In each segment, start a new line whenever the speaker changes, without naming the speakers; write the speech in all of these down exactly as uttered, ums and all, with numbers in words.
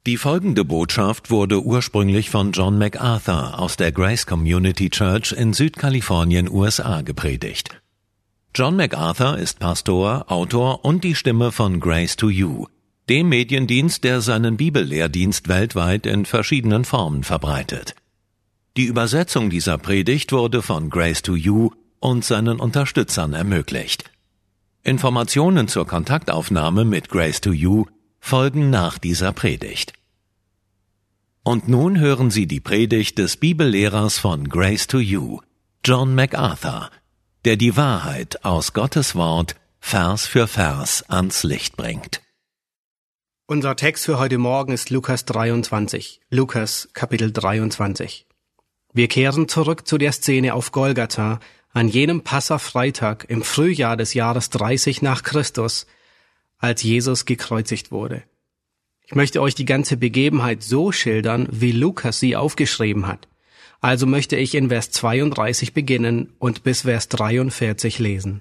Die folgende Botschaft wurde ursprünglich von John MacArthur aus der Grace Community Church in Südkalifornien, U S A, gepredigt. John MacArthur ist Pastor, Autor und die Stimme von Grace to You, dem Mediendienst, der seinen Bibellehrdienst weltweit in verschiedenen Formen verbreitet. Die Übersetzung dieser Predigt wurde von Grace to You und seinen Unterstützern ermöglicht. Informationen zur Kontaktaufnahme mit Grace to You folgen nach dieser Predigt. Und nun hören Sie die Predigt des Bibellehrers von Grace to You, John MacArthur, der die Wahrheit aus Gottes Wort Vers für Vers ans Licht bringt.
Unser Text für heute Morgen ist Lukas dreiundzwanzig. Lukas, Kapitel dreiundzwanzig. Wir kehren zurück zu der Szene auf Golgatha an jenem Passa-Freitag im Frühjahr des Jahres dreißig nach Christus, als Jesus gekreuzigt wurde. Ich möchte euch die ganze Begebenheit so schildern, wie Lukas sie aufgeschrieben hat. Also möchte ich in Vers zweiunddreißig beginnen und bis Vers dreiundvierzig lesen.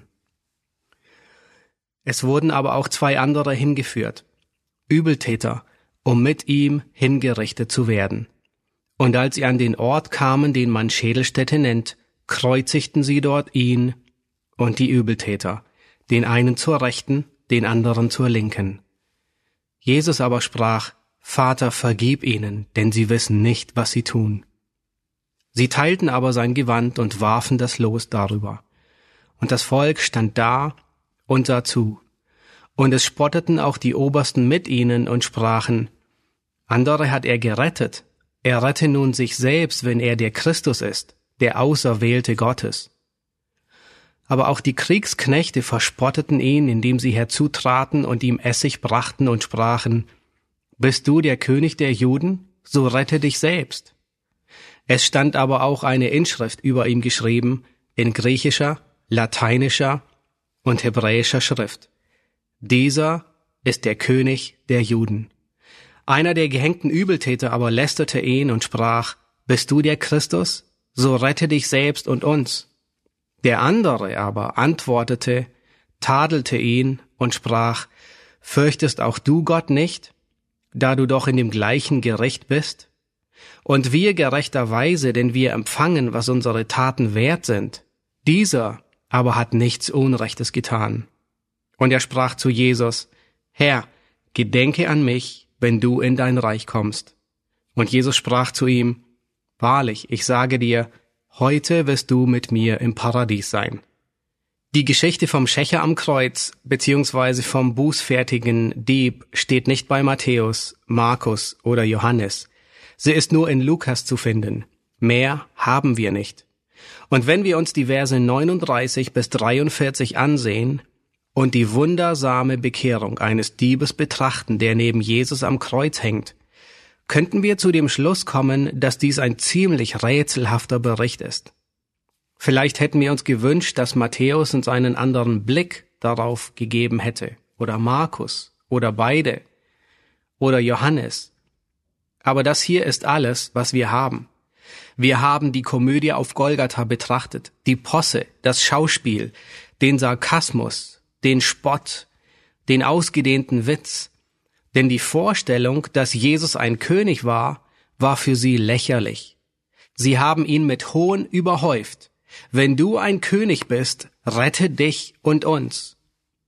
Es wurden aber auch zwei andere hingeführt, Übeltäter, um mit ihm hingerichtet zu werden. Und als sie an den Ort kamen, den man Schädelstätte nennt, kreuzigten sie dort ihn und die Übeltäter, den einen zur Rechten, den anderen zur Linken. Jesus aber sprach, Vater, vergib ihnen, denn sie wissen nicht, was sie tun. Sie teilten aber sein Gewand und warfen das Los darüber. Und das Volk stand da und sah zu. Und es spotteten auch die Obersten mit ihnen und sprachen, andere hat er gerettet, er rette nun sich selbst, wenn er der Christus ist, der Auserwählte Gottes. Aber auch die Kriegsknechte verspotteten ihn, indem sie herzutraten und ihm Essig brachten und sprachen, bist du der König der Juden? So rette dich selbst. Es stand aber auch eine Inschrift über ihm geschrieben, in griechischer, lateinischer und hebräischer Schrift. Dieser ist der König der Juden. Einer der gehängten Übeltäter aber lästerte ihn und sprach, bist du der Christus? So rette dich selbst und uns. Der andere aber antwortete, tadelte ihn und sprach, fürchtest auch du Gott nicht, da du doch in dem gleichen Gericht bist? Und wir gerechterweise, denn wir empfangen, was unsere Taten wert sind. Dieser aber hat nichts Unrechtes getan. Und er sprach zu Jesus, Herr, gedenke an mich, wenn du in dein Reich kommst. Und Jesus sprach zu ihm, wahrlich, ich sage dir, heute wirst du mit mir im Paradies sein. Die Geschichte vom Schächer am Kreuz beziehungsweise vom bußfertigen Dieb steht nicht bei Matthäus, Markus oder Johannes. Sie ist nur in Lukas zu finden. Mehr haben wir nicht. Und wenn wir uns die Verse neununddreißig bis dreiundvierzig ansehen und die wundersame Bekehrung eines Diebes betrachten, der neben Jesus am Kreuz hängt, könnten wir zu dem Schluss kommen, dass dies ein ziemlich rätselhafter Bericht ist. Vielleicht hätten wir uns gewünscht, dass Matthäus uns einen anderen Blick darauf gegeben hätte, oder Markus, oder beide, oder Johannes. Aber das hier ist alles, was wir haben. Wir haben die Komödie auf Golgatha betrachtet, die Posse, das Schauspiel, den Sarkasmus, den Spott, den ausgedehnten Witz. Denn die Vorstellung, dass Jesus ein König war, war für sie lächerlich. Sie haben ihn mit Hohn überhäuft. Wenn du ein König bist, rette dich und uns.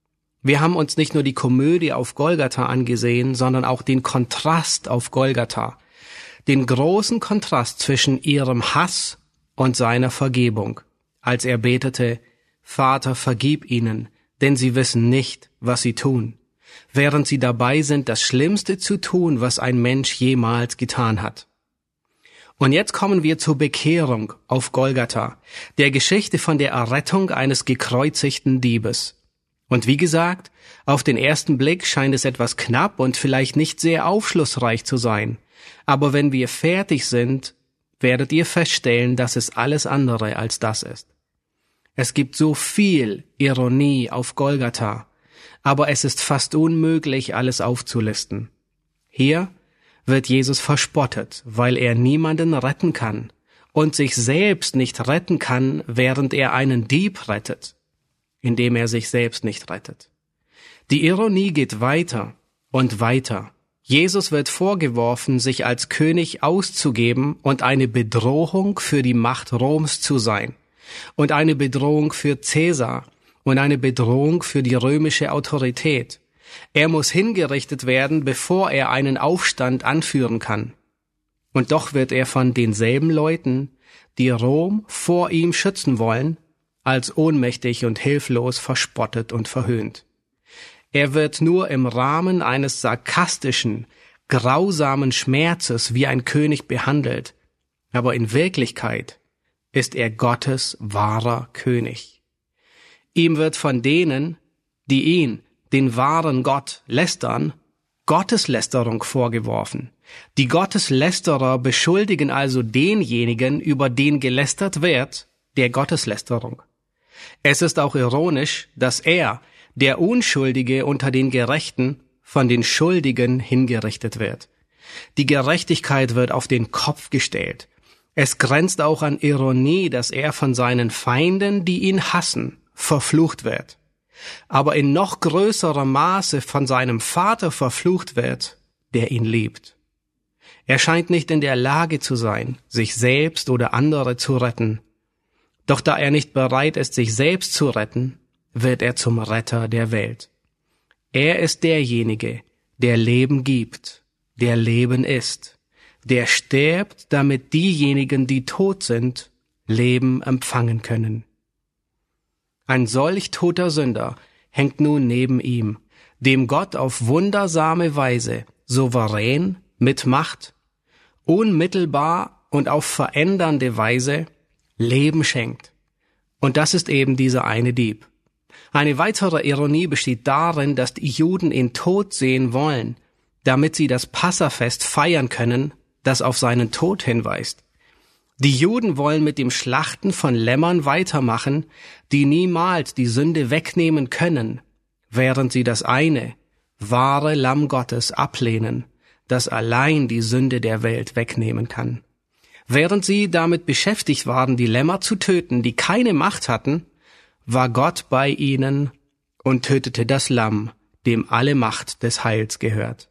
Wir haben uns nicht nur die Komödie auf Golgatha angesehen, sondern auch den Kontrast auf Golgatha. Den großen Kontrast zwischen ihrem Hass und seiner Vergebung, als er betete, Vater, vergib ihnen, denn sie wissen nicht, was sie tun. Während sie dabei sind, das Schlimmste zu tun, was ein Mensch jemals getan hat. Und jetzt kommen wir zur Bekehrung auf Golgatha, der Geschichte von der Errettung eines gekreuzigten Diebes. Und wie gesagt, auf den ersten Blick scheint es etwas knapp und vielleicht nicht sehr aufschlussreich zu sein. Aber wenn wir fertig sind, werdet ihr feststellen, dass es alles andere als das ist. Es gibt so viel Ironie auf Golgatha, aber es ist fast unmöglich, alles aufzulisten. Hier wird Jesus verspottet, weil er niemanden retten kann und sich selbst nicht retten kann, während er einen Dieb rettet, indem er sich selbst nicht rettet. Die Ironie geht weiter und weiter, Jesus wird vorgeworfen, sich als König auszugeben und eine Bedrohung für die Macht Roms zu sein und eine Bedrohung für Cäsar und eine Bedrohung für die römische Autorität. Er muss hingerichtet werden, bevor er einen Aufstand anführen kann. Und doch wird er von denselben Leuten, die Rom vor ihm schützen wollen, als ohnmächtig und hilflos verspottet und verhöhnt. Er wird nur im Rahmen eines sarkastischen, grausamen Schmerzes wie ein König behandelt, aber in Wirklichkeit ist er Gottes wahrer König. Ihm wird von denen, die ihn, den wahren Gott, lästern, Gotteslästerung vorgeworfen. Die Gotteslästerer beschuldigen also denjenigen, über den gelästert wird, der Gotteslästerung. Es ist auch ironisch, dass er, der Unschuldige unter den Gerechten, von den Schuldigen hingerichtet wird. Die Gerechtigkeit wird auf den Kopf gestellt. Es grenzt auch an Ironie, dass er von seinen Feinden, die ihn hassen, verflucht wird. Aber in noch größerem Maße von seinem Vater verflucht wird, der ihn liebt. Er scheint nicht in der Lage zu sein, sich selbst oder andere zu retten. Doch da er nicht bereit ist, sich selbst zu retten, wird er zum Retter der Welt. Er ist derjenige, der Leben gibt, der Leben ist, der stirbt, damit diejenigen, die tot sind, Leben empfangen können. Ein solch toter Sünder hängt nun neben ihm, dem Gott auf wundersame Weise, souverän, mit Macht, unmittelbar und auf verändernde Weise Leben schenkt. Und das ist eben dieser eine Dieb. Eine weitere Ironie besteht darin, dass die Juden ihn tot sehen wollen, damit sie das Passafest feiern können, das auf seinen Tod hinweist. Die Juden wollen mit dem Schlachten von Lämmern weitermachen, die niemals die Sünde wegnehmen können, während sie das eine, wahre Lamm Gottes ablehnen, das allein die Sünde der Welt wegnehmen kann. Während sie damit beschäftigt waren, die Lämmer zu töten, die keine Macht hatten, war Gott bei ihnen und tötete das Lamm, dem alle Macht des Heils gehört.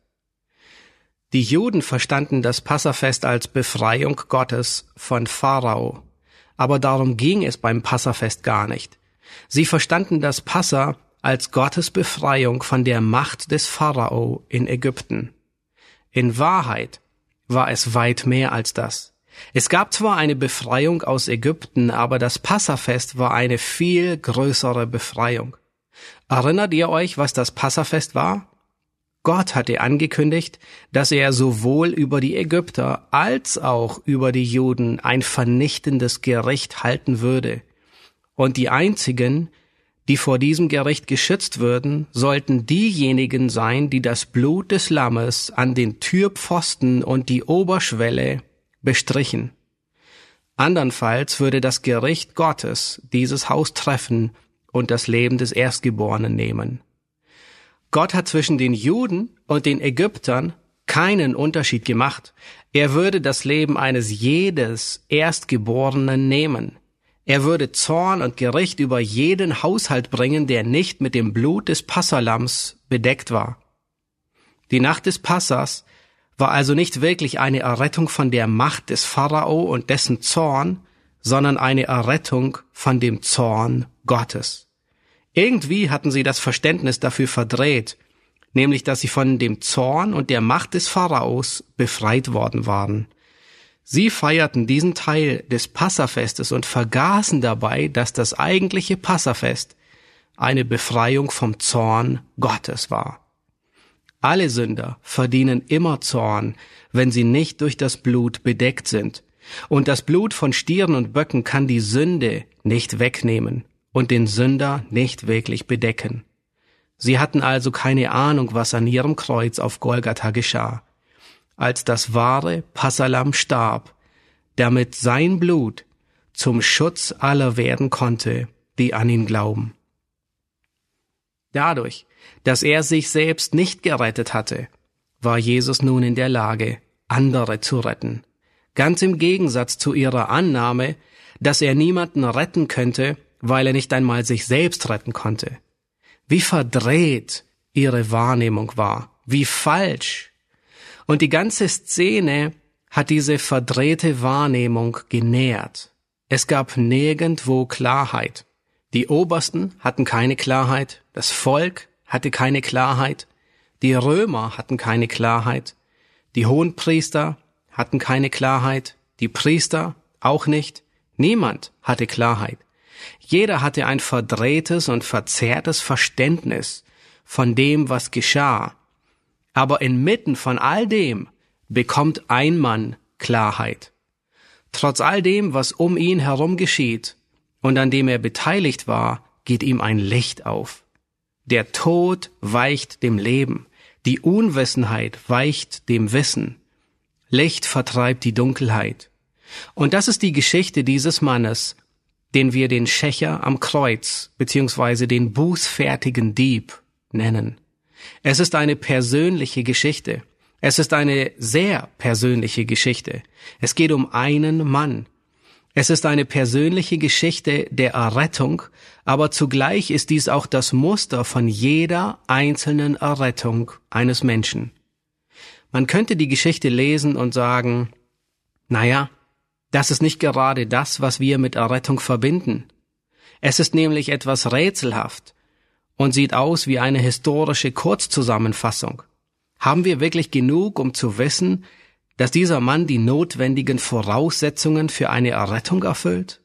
Die Juden verstanden das Passafest als Befreiung Gottes von Pharao, aber darum ging es beim Passafest gar nicht. Sie verstanden das Passa als Gottes Befreiung von der Macht des Pharao in Ägypten. In Wahrheit war es weit mehr als das. Es gab zwar eine Befreiung aus Ägypten, aber das Passafest war eine viel größere Befreiung. Erinnert ihr euch, was das Passafest war? Gott hatte angekündigt, dass er sowohl über die Ägypter als auch über die Juden ein vernichtendes Gericht halten würde. Und die einzigen, die vor diesem Gericht geschützt würden, sollten diejenigen sein, die das Blut des Lammes an den Türpfosten und die Oberschwelle bestrichen. Andernfalls würde das Gericht Gottes dieses Haus treffen und das Leben des Erstgeborenen nehmen. Gott hat zwischen den Juden und den Ägyptern keinen Unterschied gemacht. Er würde das Leben eines jedes Erstgeborenen nehmen. Er würde Zorn und Gericht über jeden Haushalt bringen, der nicht mit dem Blut des Passalams bedeckt war. Die Nacht des Passas war also nicht wirklich eine Errettung von der Macht des Pharao und dessen Zorn, sondern eine Errettung von dem Zorn Gottes. Irgendwie hatten sie das Verständnis dafür verdreht, nämlich dass sie von dem Zorn und der Macht des Pharaos befreit worden waren. Sie feierten diesen Teil des Passafestes und vergaßen dabei, dass das eigentliche Passafest eine Befreiung vom Zorn Gottes war. Alle Sünder verdienen immer Zorn, wenn sie nicht durch das Blut bedeckt sind. Und das Blut von Stieren und Böcken kann die Sünde nicht wegnehmen und den Sünder nicht wirklich bedecken. Sie hatten also keine Ahnung, was an ihrem Kreuz auf Golgatha geschah, als das wahre Passalam starb, damit sein Blut zum Schutz aller werden konnte, die an ihn glauben. Dadurch, dass er sich selbst nicht gerettet hatte, war Jesus nun in der Lage, andere zu retten. Ganz im Gegensatz zu ihrer Annahme, dass er niemanden retten könnte, weil er nicht einmal sich selbst retten konnte. Wie verdreht ihre Wahrnehmung war, wie falsch. Und die ganze Szene hat diese verdrehte Wahrnehmung genährt. Es gab nirgendwo Klarheit. Die Obersten hatten keine Klarheit, das Volk hatte keine Klarheit, die Römer hatten keine Klarheit, die Hohenpriester hatten keine Klarheit, die Priester auch nicht, niemand hatte Klarheit. Jeder hatte ein verdrehtes und verzerrtes Verständnis von dem, was geschah. Aber inmitten von all dem bekommt ein Mann Klarheit. Trotz all dem, was um ihn herum geschieht und an dem er beteiligt war, geht ihm ein Licht auf. Der Tod weicht dem Leben, die Unwissenheit weicht dem Wissen. Licht vertreibt die Dunkelheit. Und das ist die Geschichte dieses Mannes, den wir den Schächer am Kreuz beziehungsweise den bußfertigen Dieb nennen. Es ist eine persönliche Geschichte. Es ist eine sehr persönliche Geschichte. Es geht um einen Mann. Es ist eine persönliche Geschichte der Errettung, aber zugleich ist dies auch das Muster von jeder einzelnen Errettung eines Menschen. Man könnte die Geschichte lesen und sagen, naja, das ist nicht gerade das, was wir mit Errettung verbinden. Es ist nämlich etwas rätselhaft und sieht aus wie eine historische Kurzzusammenfassung. Haben wir wirklich genug, um zu wissen, dass dieser Mann die notwendigen Voraussetzungen für eine Errettung erfüllt?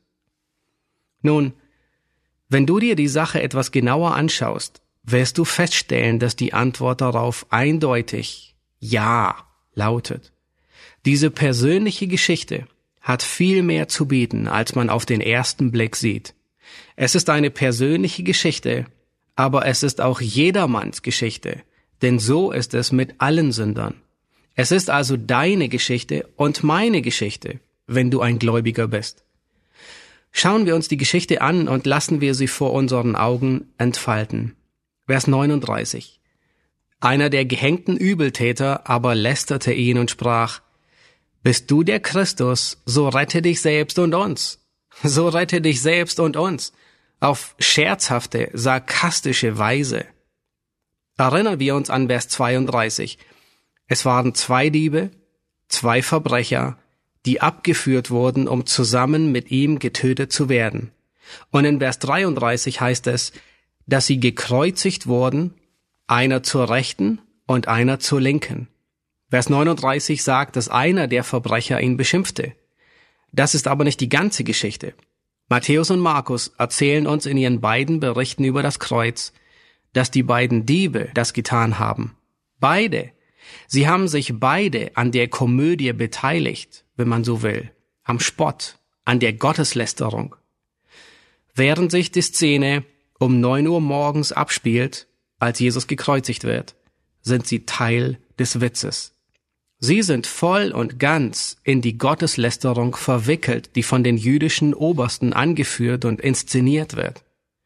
Nun, wenn du dir die Sache etwas genauer anschaust, wirst du feststellen, dass die Antwort darauf eindeutig Ja lautet. Diese persönliche Geschichte hat viel mehr zu bieten, als man auf den ersten Blick sieht. Es ist eine persönliche Geschichte, aber es ist auch jedermanns Geschichte, denn so ist es mit allen Sündern. Es ist also deine Geschichte und meine Geschichte, wenn du ein Gläubiger bist. Schauen wir uns die Geschichte an und lassen wir sie vor unseren Augen entfalten. Vers neununddreißig. Einer der gehängten Übeltäter aber lästerte ihn und sprach, »Bist du der Christus, so rette dich selbst und uns. So rette dich selbst und uns.« Auf scherzhafte, sarkastische Weise. Erinnern wir uns an Vers zweiunddreißig. Es waren zwei Diebe, zwei Verbrecher, die abgeführt wurden, um zusammen mit ihm getötet zu werden. Und in Vers dreiunddreißig heißt es, dass sie gekreuzigt wurden, einer zur Rechten und einer zur Linken. Vers neununddreißig sagt, dass einer der Verbrecher ihn beschimpfte. Das ist aber nicht die ganze Geschichte. Matthäus und Markus erzählen uns in ihren beiden Berichten über das Kreuz, dass die beiden Diebe das getan haben. Beide. Sie haben sich beide an der Komödie beteiligt, wenn man so will, am Spott, an der Gotteslästerung. Während sich die Szene um neun Uhr morgens abspielt, als Jesus gekreuzigt wird, sind sie Teil des Witzes. Sie sind voll und ganz in die Gotteslästerung verwickelt, die von den jüdischen Obersten angeführt und inszeniert wird.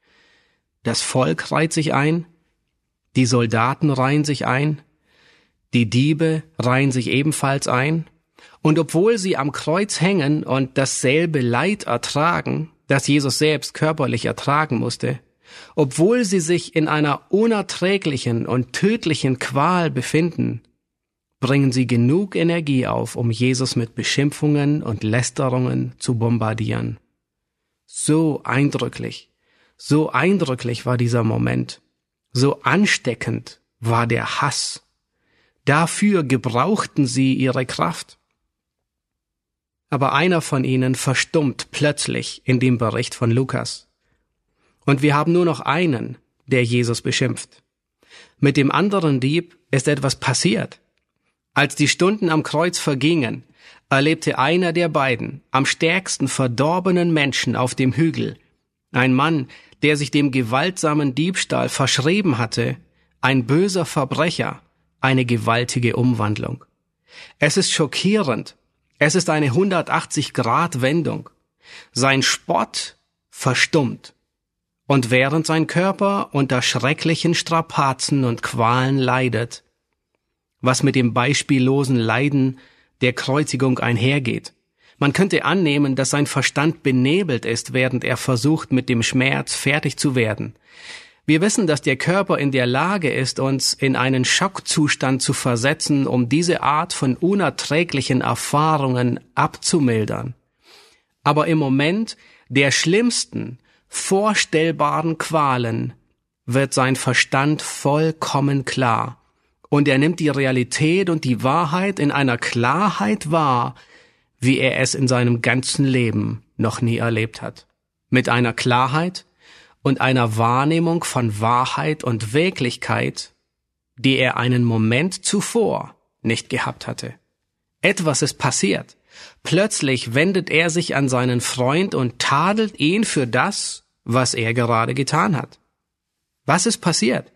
Das Volk reiht sich ein, die Soldaten reihen sich ein, die Diebe reihen sich ebenfalls ein, und obwohl sie am Kreuz hängen und dasselbe Leid ertragen, das Jesus selbst körperlich ertragen musste, obwohl sie sich in einer unerträglichen und tödlichen Qual befinden, bringen sie genug Energie auf, um Jesus mit Beschimpfungen und Lästerungen zu bombardieren. So eindrücklich, so eindrücklich war dieser Moment, so ansteckend war der Hass. Dafür gebrauchten sie ihre Kraft. Aber einer von ihnen verstummt plötzlich in dem Bericht von Lukas. Und wir haben nur noch einen, der Jesus beschimpft. Mit dem anderen Dieb ist etwas passiert. Als die Stunden am Kreuz vergingen, erlebte einer der beiden, am stärksten verdorbenen Menschen auf dem Hügel, ein Mann, der sich dem gewaltsamen Diebstahl verschrieben hatte, ein böser Verbrecher, eine gewaltige Umwandlung. Es ist schockierend. Es ist eine hundertachtzig Grad Wendung. Sein Spott verstummt. Und während sein Körper unter schrecklichen Strapazen und Qualen leidet, was mit dem beispiellosen Leiden der Kreuzigung einhergeht. Man könnte annehmen, dass sein Verstand benebelt ist, während er versucht, mit dem Schmerz fertig zu werden. Wir wissen, dass der Körper in der Lage ist, uns in einen Schockzustand zu versetzen, um diese Art von unerträglichen Erfahrungen abzumildern. Aber im Moment der schlimmsten, vorstellbaren Qualen wird sein Verstand vollkommen klar. Und er nimmt die Realität und die Wahrheit in einer Klarheit wahr, wie er es in seinem ganzen Leben noch nie erlebt hat. Mit einer Klarheit und einer Wahrnehmung von Wahrheit und Wirklichkeit, die er einen Moment zuvor nicht gehabt hatte. Etwas ist passiert. Plötzlich wendet er sich an seinen Freund und tadelt ihn für das, was er gerade getan hat. Was ist passiert?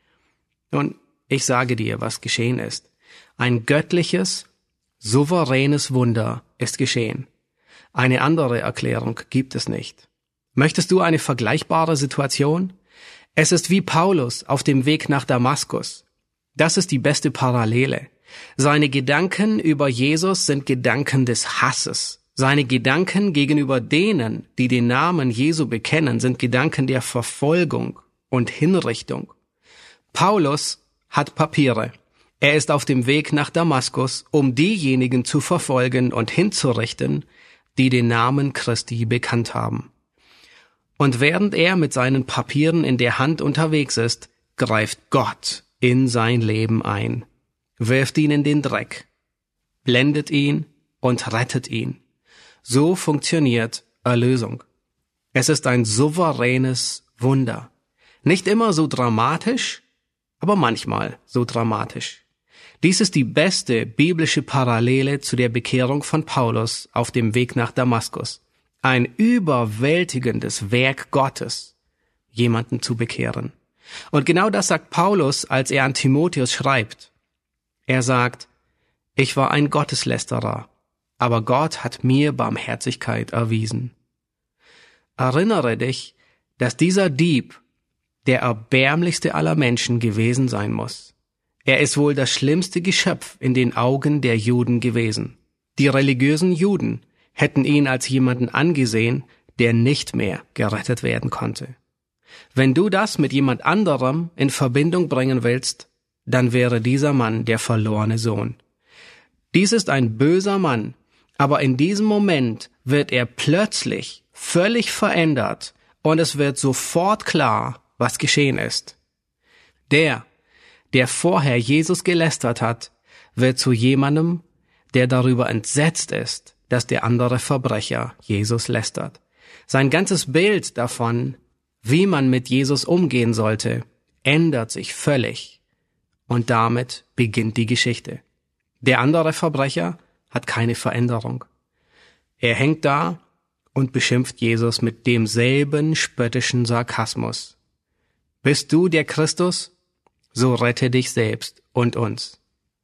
Nun, ich sage dir, was geschehen ist. Ein göttliches, souveränes Wunder ist geschehen. Eine andere Erklärung gibt es nicht. Möchtest du eine vergleichbare Situation? Es ist wie Paulus auf dem Weg nach Damaskus. Das ist die beste Parallele. Seine Gedanken über Jesus sind Gedanken des Hasses. Seine Gedanken gegenüber denen, die den Namen Jesu bekennen, sind Gedanken der Verfolgung und Hinrichtung. Paulus hat Papiere. Er ist auf dem Weg nach Damaskus, um diejenigen zu verfolgen und hinzurichten, die den Namen Christi bekannt haben. Und während er mit seinen Papieren in der Hand unterwegs ist, greift Gott in sein Leben ein, wirft ihn in den Dreck, blendet ihn und rettet ihn. So funktioniert Erlösung. Es ist ein souveränes Wunder. Nicht immer so dramatisch, aber manchmal so dramatisch. Dies ist die beste biblische Parallele zu der Bekehrung von Paulus auf dem Weg nach Damaskus. Ein überwältigendes Werk Gottes, jemanden zu bekehren. Und genau das sagt Paulus, als er an Timotheus schreibt. Er sagt, ich war ein Gotteslästerer, aber Gott hat mir Barmherzigkeit erwiesen. Erinnere dich, dass dieser Dieb der erbärmlichste aller Menschen gewesen sein muss. Er ist wohl das schlimmste Geschöpf in den Augen der Juden gewesen. Die religiösen Juden hätten ihn als jemanden angesehen, der nicht mehr gerettet werden konnte. Wenn du das mit jemand anderem in Verbindung bringen willst, dann wäre dieser Mann der verlorene Sohn. Dies ist ein böser Mann, aber in diesem Moment wird er plötzlich völlig verändert und es wird sofort klar, was geschehen ist. Der, der vorher Jesus gelästert hat, wird zu jemandem, der darüber entsetzt ist, dass der andere Verbrecher Jesus lästert. Sein ganzes Bild davon, wie man mit Jesus umgehen sollte, ändert sich völlig. Und damit beginnt die Geschichte. Der andere Verbrecher hat keine Veränderung. Er hängt da und beschimpft Jesus mit demselben spöttischen Sarkasmus. Bist du der Christus? So rette dich selbst und uns.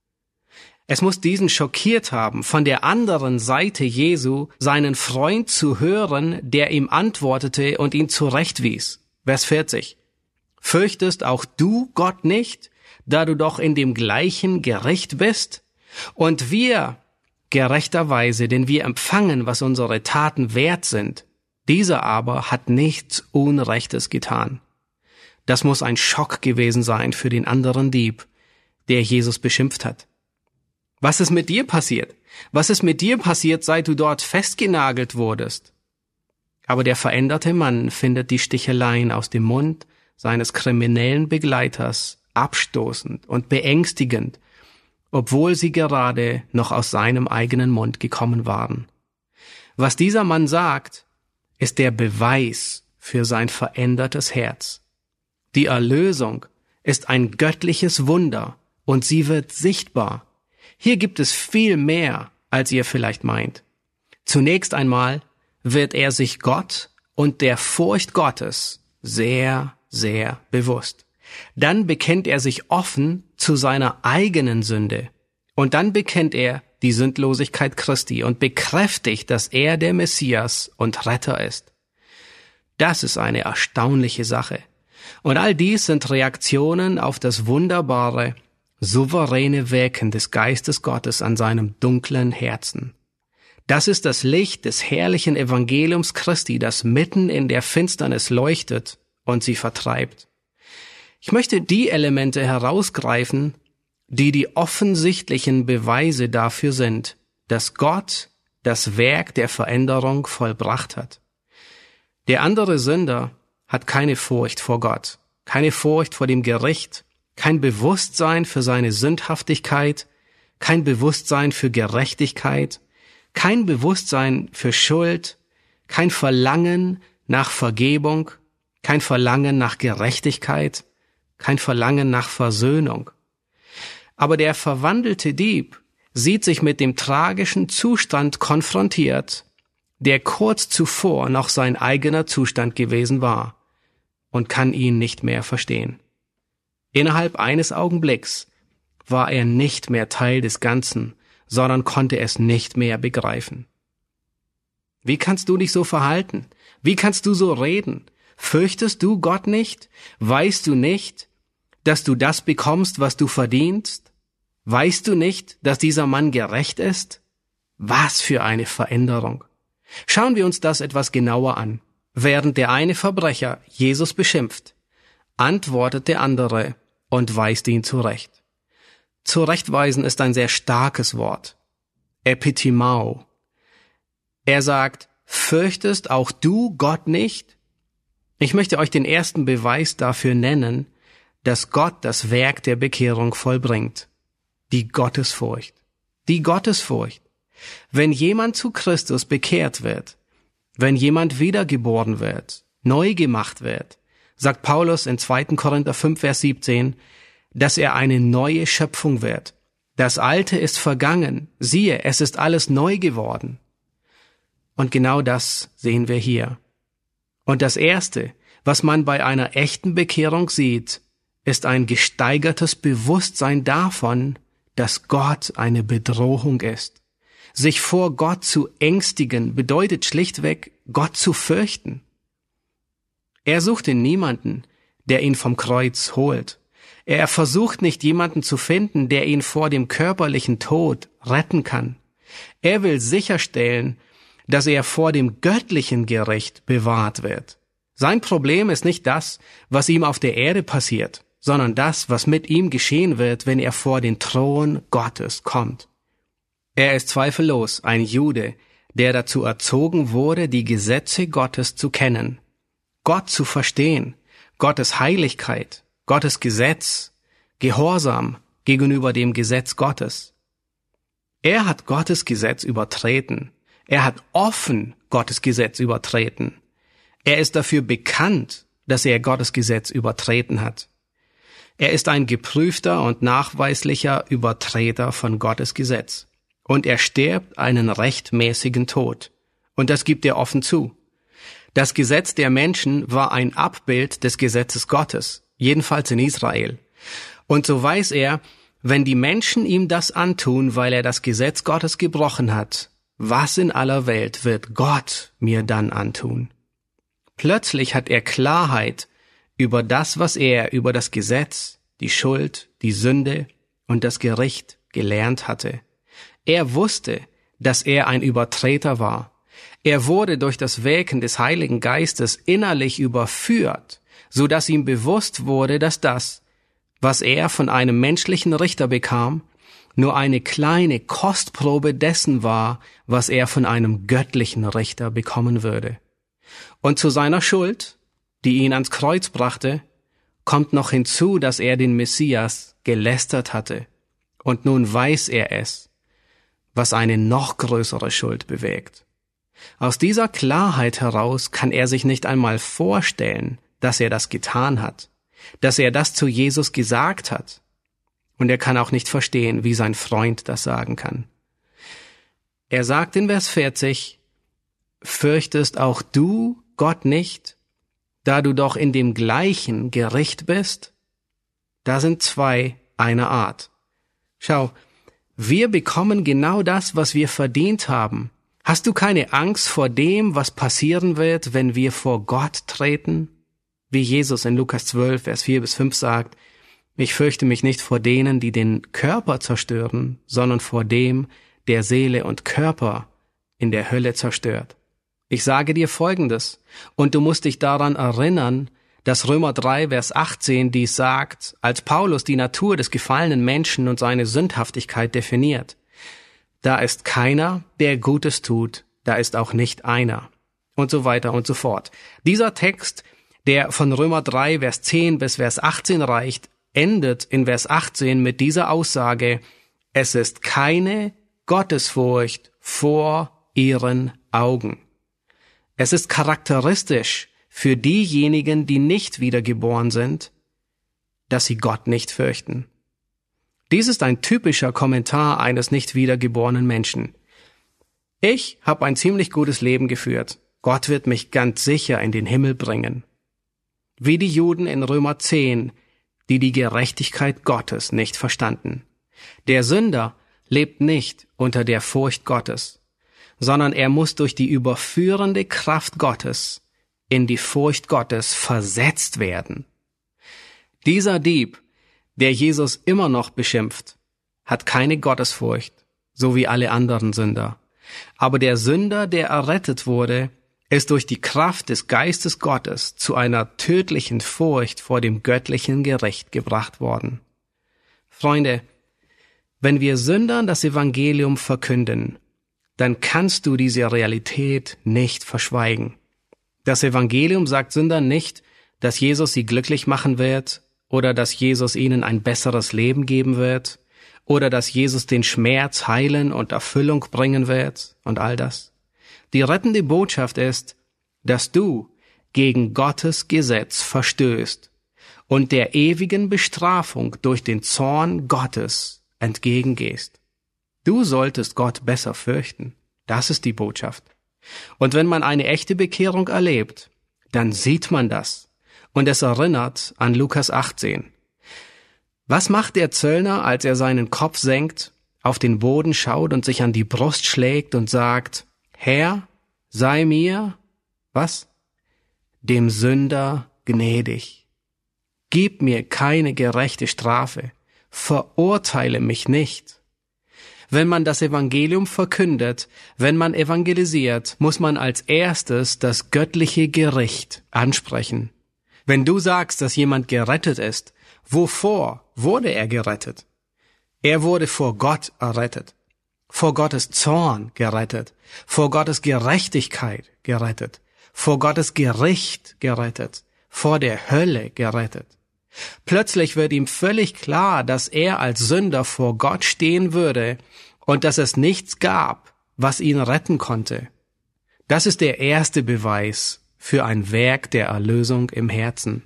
Es muss diesen schockiert haben, von der anderen Seite Jesu seinen Freund zu hören, der ihm antwortete und ihn zurechtwies. Vers vierzig. Fürchtest auch du Gott nicht, da du doch in dem gleichen Gericht bist? Und wir, gerechterweise, denn wir empfangen, was unsere Taten wert sind. Dieser aber hat nichts Unrechtes getan. Das muss ein Schock gewesen sein für den anderen Dieb, der Jesus beschimpft hat. Was ist mit dir passiert? Was ist mit dir passiert, seit du dort festgenagelt wurdest? Aber der veränderte Mann findet die Sticheleien aus dem Mund seines kriminellen Begleiters abstoßend und beängstigend, obwohl sie gerade noch aus seinem eigenen Mund gekommen waren. Was dieser Mann sagt, ist der Beweis für sein verändertes Herz. Die Erlösung ist ein göttliches Wunder und sie wird sichtbar. Hier gibt es viel mehr, als ihr vielleicht meint. Zunächst einmal wird er sich Gott und der Furcht Gottes sehr, sehr bewusst. Dann bekennt er sich offen zu seiner eigenen Sünde. Und dann bekennt er die Sündlosigkeit Christi und bekräftigt, dass er der Messias und Retter ist. Das ist eine erstaunliche Sache. Und all dies sind Reaktionen auf das wunderbare, souveräne Wirken des Geistes Gottes an seinem dunklen Herzen. Das ist das Licht des herrlichen Evangeliums Christi, das mitten in der Finsternis leuchtet und sie vertreibt. Ich möchte die Elemente herausgreifen, die die offensichtlichen Beweise dafür sind, dass Gott das Werk der Veränderung vollbracht hat. Der andere Sünder hat keine Furcht vor Gott, keine Furcht vor dem Gericht, kein Bewusstsein für seine Sündhaftigkeit, kein Bewusstsein für Gerechtigkeit, kein Bewusstsein für Schuld, kein Verlangen nach Vergebung, kein Verlangen nach Gerechtigkeit, kein Verlangen nach Versöhnung. Aber der verwandelte Dieb sieht sich mit dem tragischen Zustand konfrontiert, der kurz zuvor noch sein eigener Zustand gewesen war, und kann ihn nicht mehr verstehen. Innerhalb eines Augenblicks war er nicht mehr Teil des Ganzen, sondern konnte es nicht mehr begreifen. Wie kannst du dich so verhalten? Wie kannst du so reden? Fürchtest du Gott nicht? Weißt du nicht, dass du das bekommst, was du verdienst? Weißt du nicht, dass dieser Mann gerecht ist? Was für eine Veränderung! Schauen wir uns das etwas genauer an. Während der eine Verbrecher Jesus beschimpft, antwortet der andere und weist ihn zurecht. Zurechtweisen ist ein sehr starkes Wort. Epitimao. Er sagt, fürchtest auch du Gott nicht? Ich möchte euch den ersten Beweis dafür nennen, dass Gott das Werk der Bekehrung vollbringt. Die Gottesfurcht. Die Gottesfurcht. Wenn jemand zu Christus bekehrt wird, wenn jemand wiedergeboren wird, neu gemacht wird, sagt Paulus in zweiten Korinther fünf, Vers siebzehn, dass er eine neue Schöpfung wird. Das Alte ist vergangen. Siehe, es ist alles neu geworden. Und genau das sehen wir hier. Und das Erste, was man bei einer echten Bekehrung sieht, ist ein gesteigertes Bewusstsein davon, dass Gott eine Bedrohung ist. Sich vor Gott zu ängstigen bedeutet schlichtweg, Gott zu fürchten. Er suchte niemanden, der ihn vom Kreuz holt. Er versucht nicht jemanden zu finden, der ihn vor dem körperlichen Tod retten kann. Er will sicherstellen, dass er vor dem göttlichen Gericht bewahrt wird. Sein Problem ist nicht das, was ihm auf der Erde passiert, sondern das, was mit ihm geschehen wird, wenn er vor den Thron Gottes kommt. Er ist zweifellos ein Jude, der dazu erzogen wurde, die Gesetze Gottes zu kennen, Gott zu verstehen, Gottes Heiligkeit, Gottes Gesetz, Gehorsam gegenüber dem Gesetz Gottes. Er hat Gottes Gesetz übertreten. Er hat offen Gottes Gesetz übertreten. Er ist dafür bekannt, dass er Gottes Gesetz übertreten hat. Er ist ein geprüfter und nachweislicher Übertreter von Gottes Gesetz. Und er stirbt einen rechtmäßigen Tod. Und das gibt er offen zu. Das Gesetz der Menschen war ein Abbild des Gesetzes Gottes, jedenfalls in Israel. Und so weiß er, wenn die Menschen ihm das antun, weil er das Gesetz Gottes gebrochen hat, was in aller Welt wird Gott mir dann antun? Plötzlich hat er Klarheit über das, was er über das Gesetz, die Schuld, die Sünde und das Gericht gelernt hatte. Er wusste, dass er ein Übertreter war. Er wurde durch das Wirken des Heiligen Geistes innerlich überführt, so dass ihm bewusst wurde, dass das, was er von einem menschlichen Richter bekam, nur eine kleine Kostprobe dessen war, was er von einem göttlichen Richter bekommen würde. Und zu seiner Schuld, die ihn ans Kreuz brachte, kommt noch hinzu, dass er den Messias gelästert hatte. Und nun weiß er es, was eine noch größere Schuld bewegt. Aus dieser Klarheit heraus kann er sich nicht einmal vorstellen, dass er das getan hat, dass er das zu Jesus gesagt hat. Und er kann auch nicht verstehen, wie sein Freund das sagen kann. Er sagt in Vers vierzig, fürchtest auch du Gott nicht, da du doch in dem gleichen Gericht bist? Da sind zwei einer Art. Schau, wir bekommen genau das, was wir verdient haben. Hast du keine Angst vor dem, was passieren wird, wenn wir vor Gott treten? Wie Jesus in Lukas zwölf, Vers vier bis fünf sagt, ich fürchte mich nicht vor denen, die den Körper zerstören, sondern vor dem, der Seele und Körper in der Hölle zerstört. Ich sage dir Folgendes, und du musst dich daran erinnern, dass Römer drei, Vers achtzehn dies sagt, als Paulus die Natur des gefallenen Menschen und seine Sündhaftigkeit definiert. Da ist keiner, der Gutes tut, da ist auch nicht einer. Und so weiter und so fort. Dieser Text, der von Römer drei, Vers zehn bis Vers achtzehn reicht, endet in Vers achtzehn mit dieser Aussage, es ist keine Gottesfurcht vor ihren Augen. Es ist charakteristisch für diejenigen, die nicht wiedergeboren sind, dass sie Gott nicht fürchten. Dies ist ein typischer Kommentar eines nicht wiedergeborenen Menschen. Ich habe ein ziemlich gutes Leben geführt. Gott wird mich ganz sicher in den Himmel bringen. Wie die Juden in Römer zehn, die die Gerechtigkeit Gottes nicht verstanden. Der Sünder lebt nicht unter der Furcht Gottes, sondern er muss durch die überführende Kraft Gottes in die Furcht Gottes versetzt werden. Dieser Dieb, der Jesus immer noch beschimpft, hat keine Gottesfurcht, so wie alle anderen Sünder. Aber der Sünder, der errettet wurde, ist durch die Kraft des Geistes Gottes zu einer tödlichen Furcht vor dem göttlichen Gericht gebracht worden. Freunde, wenn wir Sündern das Evangelium verkünden, dann kannst du diese Realität nicht verschweigen. Das Evangelium sagt Sündern nicht, dass Jesus sie glücklich machen wird oder dass Jesus ihnen ein besseres Leben geben wird oder dass Jesus den Schmerz heilen und Erfüllung bringen wird und all das. Die rettende Botschaft ist, dass du gegen Gottes Gesetz verstößt und der ewigen Bestrafung durch den Zorn Gottes entgegengehst. Du solltest Gott besser fürchten. Das ist die Botschaft. Und wenn man eine echte Bekehrung erlebt, dann sieht man das. Und es erinnert an Lukas achtzehn. Was macht der Zöllner, als er seinen Kopf senkt, auf den Boden schaut und sich an die Brust schlägt und sagt, Herr, sei mir, was? Dem Sünder gnädig. Gib mir keine gerechte Strafe. Verurteile mich nicht. Wenn man das Evangelium verkündet, wenn man evangelisiert, muss man als erstes das göttliche Gericht ansprechen. Wenn du sagst, dass jemand gerettet ist, wovor wurde er gerettet? Er wurde vor Gott errettet, vor Gottes Zorn gerettet, vor Gottes Gerechtigkeit gerettet, vor Gottes Gericht gerettet, vor der Hölle gerettet. Plötzlich wird ihm völlig klar, dass er als Sünder vor Gott stehen würde und dass es nichts gab, was ihn retten konnte. Das ist der erste Beweis für ein Werk der Erlösung im Herzen.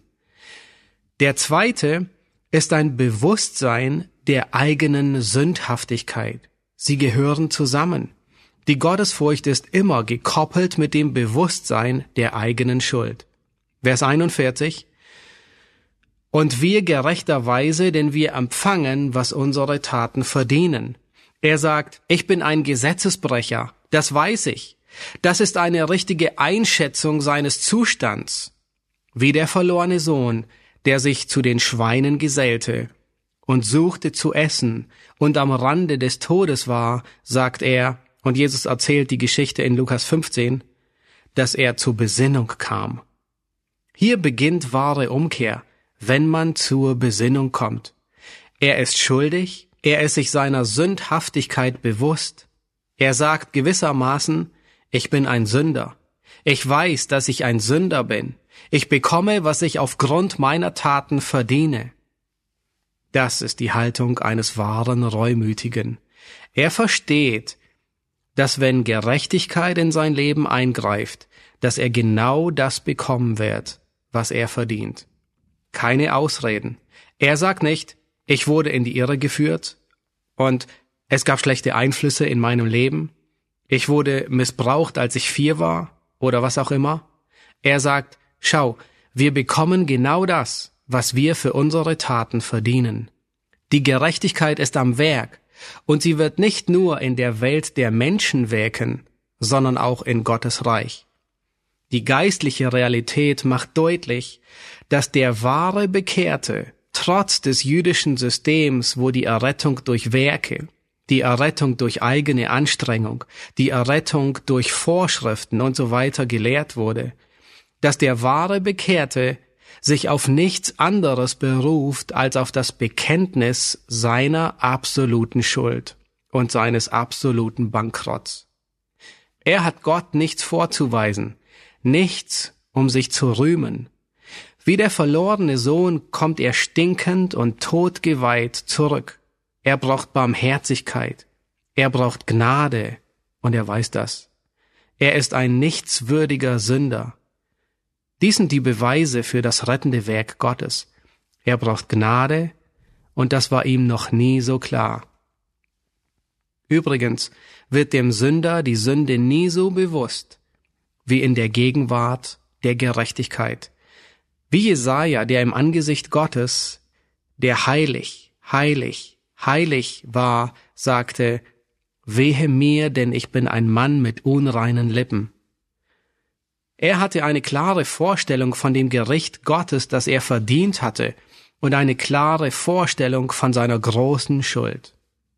Der zweite ist ein Bewusstsein der eigenen Sündhaftigkeit. Sie gehören zusammen. Die Gottesfurcht ist immer gekoppelt mit dem Bewusstsein der eigenen Schuld. Vers einundvierzig. Und wir gerechterweise, denn wir empfangen, was unsere Taten verdienen. Er sagt, ich bin ein Gesetzesbrecher, das weiß ich. Das ist eine richtige Einschätzung seines Zustands. Wie der verlorene Sohn, der sich zu den Schweinen gesellte und suchte zu essen und am Rande des Todes war, sagt er, und Jesus erzählt die Geschichte in Lukas fünfzehn, dass er zur Besinnung kam. Hier beginnt wahre Umkehr, wenn man zur Besinnung kommt. Er ist schuldig, er ist sich seiner Sündhaftigkeit bewusst. Er sagt gewissermaßen, ich bin ein Sünder. Ich weiß, dass ich ein Sünder bin. Ich bekomme, was ich aufgrund meiner Taten verdiene. Das ist die Haltung eines wahren Reumütigen. Er versteht, dass wenn Gerechtigkeit in sein Leben eingreift, dass er genau das bekommen wird, was er verdient. Keine Ausreden. Er sagt nicht, ich wurde in die Irre geführt und es gab schlechte Einflüsse in meinem Leben. Ich wurde missbraucht, als ich vier war oder was auch immer. Er sagt, schau, wir bekommen genau das, was wir für unsere Taten verdienen. Die Gerechtigkeit ist am Werk und sie wird nicht nur in der Welt der Menschen wirken, sondern auch in Gottes Reich. Die geistliche Realität macht deutlich, dass der wahre Bekehrte trotz des jüdischen Systems, wo die Errettung durch Werke, die Errettung durch eigene Anstrengung, die Errettung durch Vorschriften und so weiter gelehrt wurde, dass der wahre Bekehrte sich auf nichts anderes beruft als auf das Bekenntnis seiner absoluten Schuld und seines absoluten Bankrotts. Er hat Gott nichts vorzuweisen, nichts, um sich zu rühmen. Wie der verlorene Sohn kommt er stinkend und todgeweiht zurück. Er braucht Barmherzigkeit, er braucht Gnade, und er weiß das. Er ist ein nichtswürdiger Sünder. Dies sind die Beweise für das rettende Werk Gottes. Er braucht Gnade, und das war ihm noch nie so klar. Übrigens wird dem Sünder die Sünde nie so bewusst wie in der Gegenwart der Gerechtigkeit. Wie Jesaja, der im Angesicht Gottes, der heilig, heilig, heilig war, sagte: Wehe mir, denn ich bin ein Mann mit unreinen Lippen. Er hatte eine klare Vorstellung von dem Gericht Gottes, das er verdient hatte, und eine klare Vorstellung von seiner großen Schuld.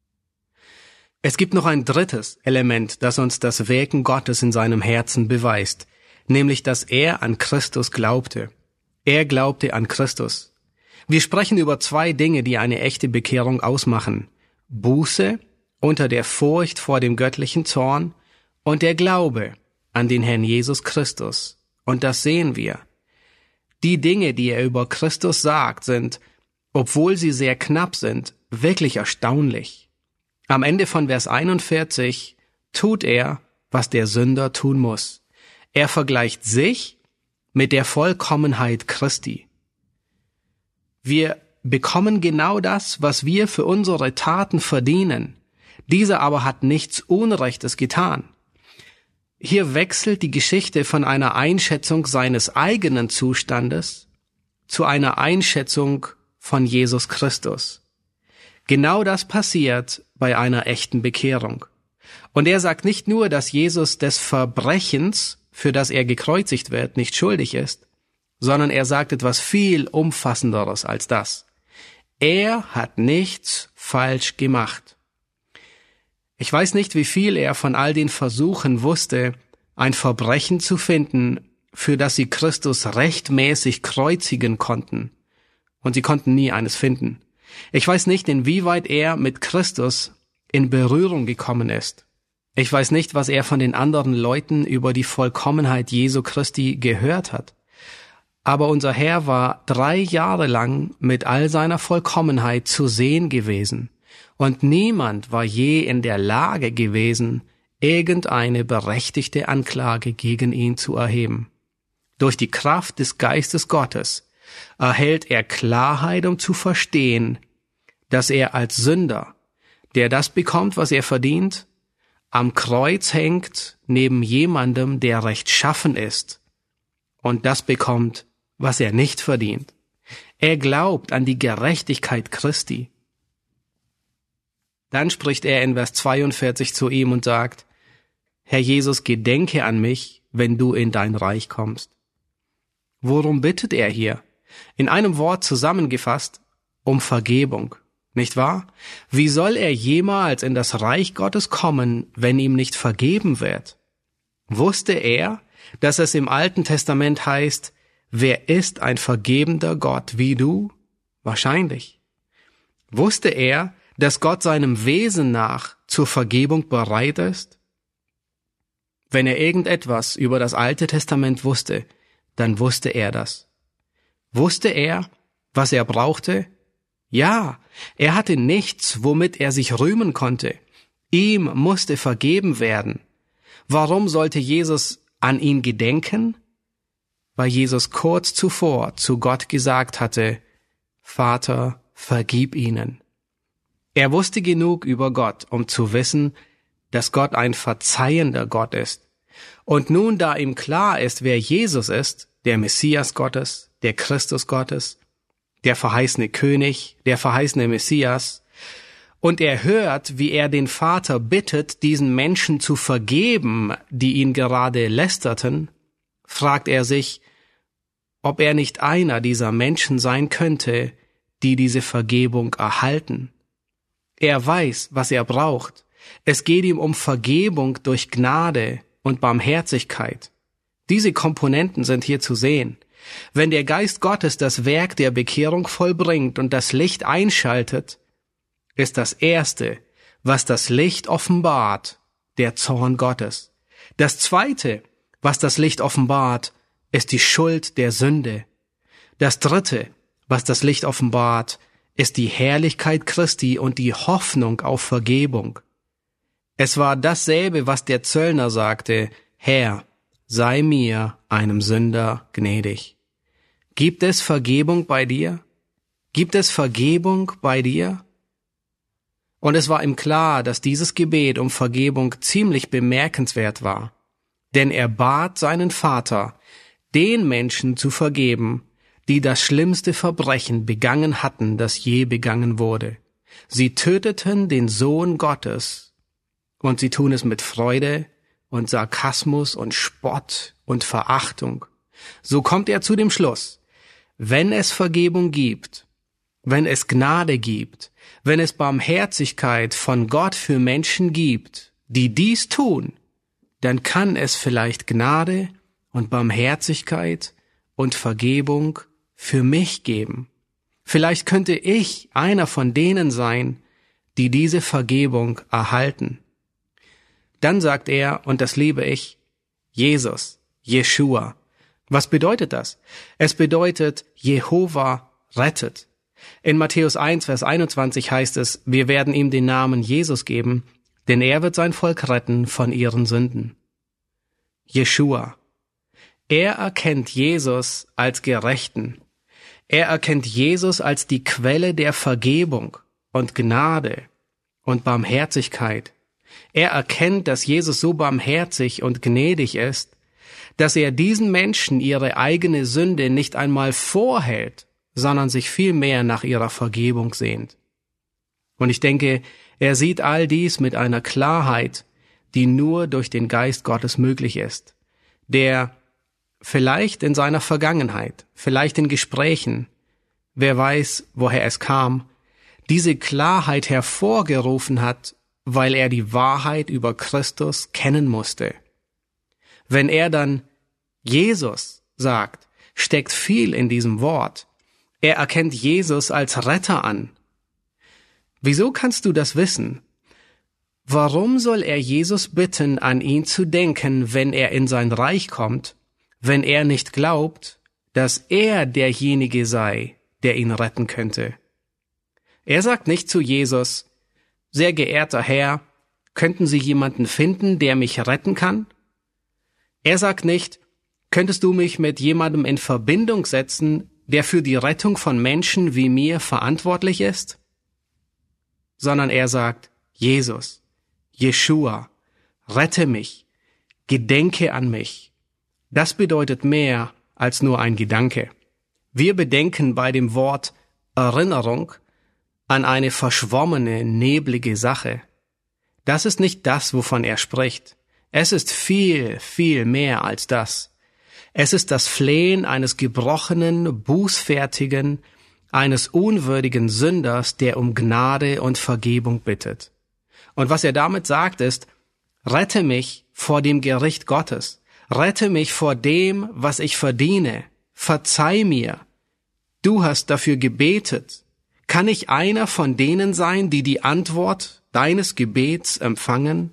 Es gibt noch ein drittes Element, das uns das Wirken Gottes in seinem Herzen beweist, nämlich, dass er an Christus glaubte. Er glaubte an Christus. Wir sprechen über zwei Dinge, die eine echte Bekehrung ausmachen: Buße unter der Furcht vor dem göttlichen Zorn und der Glaube an den Herrn Jesus Christus. Und das sehen wir. Die Dinge, die er über Christus sagt, sind, obwohl sie sehr knapp sind, wirklich erstaunlich. Am Ende von Vers einundvierzig tut er, was der Sünder tun muss. Er vergleicht sich mit der Vollkommenheit Christi. Wir bekommen genau das, was wir für unsere Taten verdienen. Dieser aber hat nichts Unrechtes getan. Hier wechselt die Geschichte von einer Einschätzung seines eigenen Zustandes zu einer Einschätzung von Jesus Christus. Genau das passiert bei einer echten Bekehrung. Und er sagt nicht nur, dass Jesus des Verbrechens, für das er gekreuzigt wird, nicht schuldig ist, sondern er sagt etwas viel Umfassenderes als das. Er hat nichts falsch gemacht. Ich weiß nicht, wie viel er von all den Versuchen wusste, ein Verbrechen zu finden, für das sie Christus rechtmäßig kreuzigen konnten. Und sie konnten nie eines finden. Ich weiß nicht, inwieweit er mit Christus in Berührung gekommen ist. Ich weiß nicht, was er von den anderen Leuten über die Vollkommenheit Jesu Christi gehört hat. Aber unser Herr war drei Jahre lang mit all seiner Vollkommenheit zu sehen gewesen. Und niemand war je in der Lage gewesen, irgendeine berechtigte Anklage gegen ihn zu erheben. Durch die Kraft des Geistes Gottes erhält er Klarheit, um zu verstehen, dass er als Sünder, der das bekommt, was er verdient, am Kreuz hängt neben jemandem, der rechtschaffen ist und das bekommt, was er nicht verdient. Er glaubt an die Gerechtigkeit Christi. Dann spricht er in Vers zweiundvierzig zu ihm und sagt: Herr Jesus, gedenke an mich, wenn du in dein Reich kommst. Worum bittet er hier? In einem Wort zusammengefasst: um Vergebung. Nicht wahr? Wie soll er jemals in das Reich Gottes kommen, wenn ihm nicht vergeben wird? Wusste er, dass es im Alten Testament heißt, wer ist ein vergebender Gott wie du? Wahrscheinlich. Wusste er, dass Gott seinem Wesen nach zur Vergebung bereit ist? Wenn er irgendetwas über das Alte Testament wusste, dann wusste er das. Wusste er, was er brauchte? Ja, er hatte nichts, womit er sich rühmen konnte. Ihm musste vergeben werden. Warum sollte Jesus an ihn gedenken? Weil Jesus kurz zuvor zu Gott gesagt hatte: Vater, vergib ihnen. Er wusste genug über Gott, um zu wissen, dass Gott ein verzeihender Gott ist. Und nun, da ihm klar ist, wer Jesus ist, der Messias Gottes, der Christus Gottes, der verheißene König, der verheißene Messias, und er hört, wie er den Vater bittet, diesen Menschen zu vergeben, die ihn gerade lästerten, fragt er sich, ob er nicht einer dieser Menschen sein könnte, die diese Vergebung erhalten. Er weiß, was er braucht. Es geht ihm um Vergebung durch Gnade und Barmherzigkeit. Diese Komponenten sind hier zu sehen. Wenn der Geist Gottes das Werk der Bekehrung vollbringt und das Licht einschaltet, ist das Erste, was das Licht offenbart, der Zorn Gottes. Das Zweite, was das Licht offenbart, ist die Schuld der Sünde. Das Dritte, was das Licht offenbart, ist die Herrlichkeit Christi und die Hoffnung auf Vergebung. Es war dasselbe, was der Zöllner sagte: Herr, sei mir, einem Sünder, gnädig. Gibt es Vergebung bei dir? Gibt es Vergebung bei dir? Und es war ihm klar, dass dieses Gebet um Vergebung ziemlich bemerkenswert war. Denn er bat seinen Vater, den Menschen zu vergeben, die das schlimmste Verbrechen begangen hatten, das je begangen wurde. Sie töteten den Sohn Gottes, und sie tun es mit Freude und Sarkasmus und Spott und Verachtung. So kommt er zu dem Schluss: Wenn es Vergebung gibt, wenn es Gnade gibt, wenn es Barmherzigkeit von Gott für Menschen gibt, die dies tun, dann kann es vielleicht Gnade und Barmherzigkeit und Vergebung für mich geben. Vielleicht könnte ich einer von denen sein, die diese Vergebung erhalten. Dann sagt er, und das liebe ich, Jesus, Jeschua. Was bedeutet das? Es bedeutet, Jehova rettet. In Matthäus eins, Vers einundzwanzig heißt es, wir werden ihm den Namen Jesus geben, denn er wird sein Volk retten von ihren Sünden. Jeschua. Er erkennt Jesus als Gerechten. Er erkennt Jesus als die Quelle der Vergebung und Gnade und Barmherzigkeit. Er erkennt, dass Jesus so barmherzig und gnädig ist, dass er diesen Menschen ihre eigene Sünde nicht einmal vorhält, sondern sich vielmehr nach ihrer Vergebung sehnt. Und ich denke, er sieht all dies mit einer Klarheit, die nur durch den Geist Gottes möglich ist, der vielleicht in seiner Vergangenheit, vielleicht in Gesprächen, wer weiß, woher es kam, diese Klarheit hervorgerufen hat, weil er die Wahrheit über Christus kennen musste. Wenn er dann Jesus sagt, steckt viel in diesem Wort. Er erkennt Jesus als Retter an. Wieso kannst du das wissen? Warum soll er Jesus bitten, an ihn zu denken, wenn er in sein Reich kommt, wenn er nicht glaubt, dass er derjenige sei, der ihn retten könnte? Er sagt nicht zu Jesus: Sehr geehrter Herr, könnten Sie jemanden finden, der mich retten kann? Er sagt nicht: Könntest du mich mit jemandem in Verbindung setzen, der für die Rettung von Menschen wie mir verantwortlich ist? Sondern er sagt: Jesus, Jeschua, rette mich, gedenke an mich. Das bedeutet mehr als nur ein Gedanke. Wir bedenken bei dem Wort Erinnerung an eine verschwommene, neblige Sache. Das ist nicht das, wovon er spricht. Es ist viel, viel mehr als das. Es ist das Flehen eines gebrochenen, bußfertigen, eines unwürdigen Sünders, der um Gnade und Vergebung bittet. Und was er damit sagt ist: Rette mich vor dem Gericht Gottes. Rette mich vor dem, was ich verdiene. Verzeih mir. Du hast dafür gebetet. Kann ich einer von denen sein, die die Antwort deines Gebets empfangen?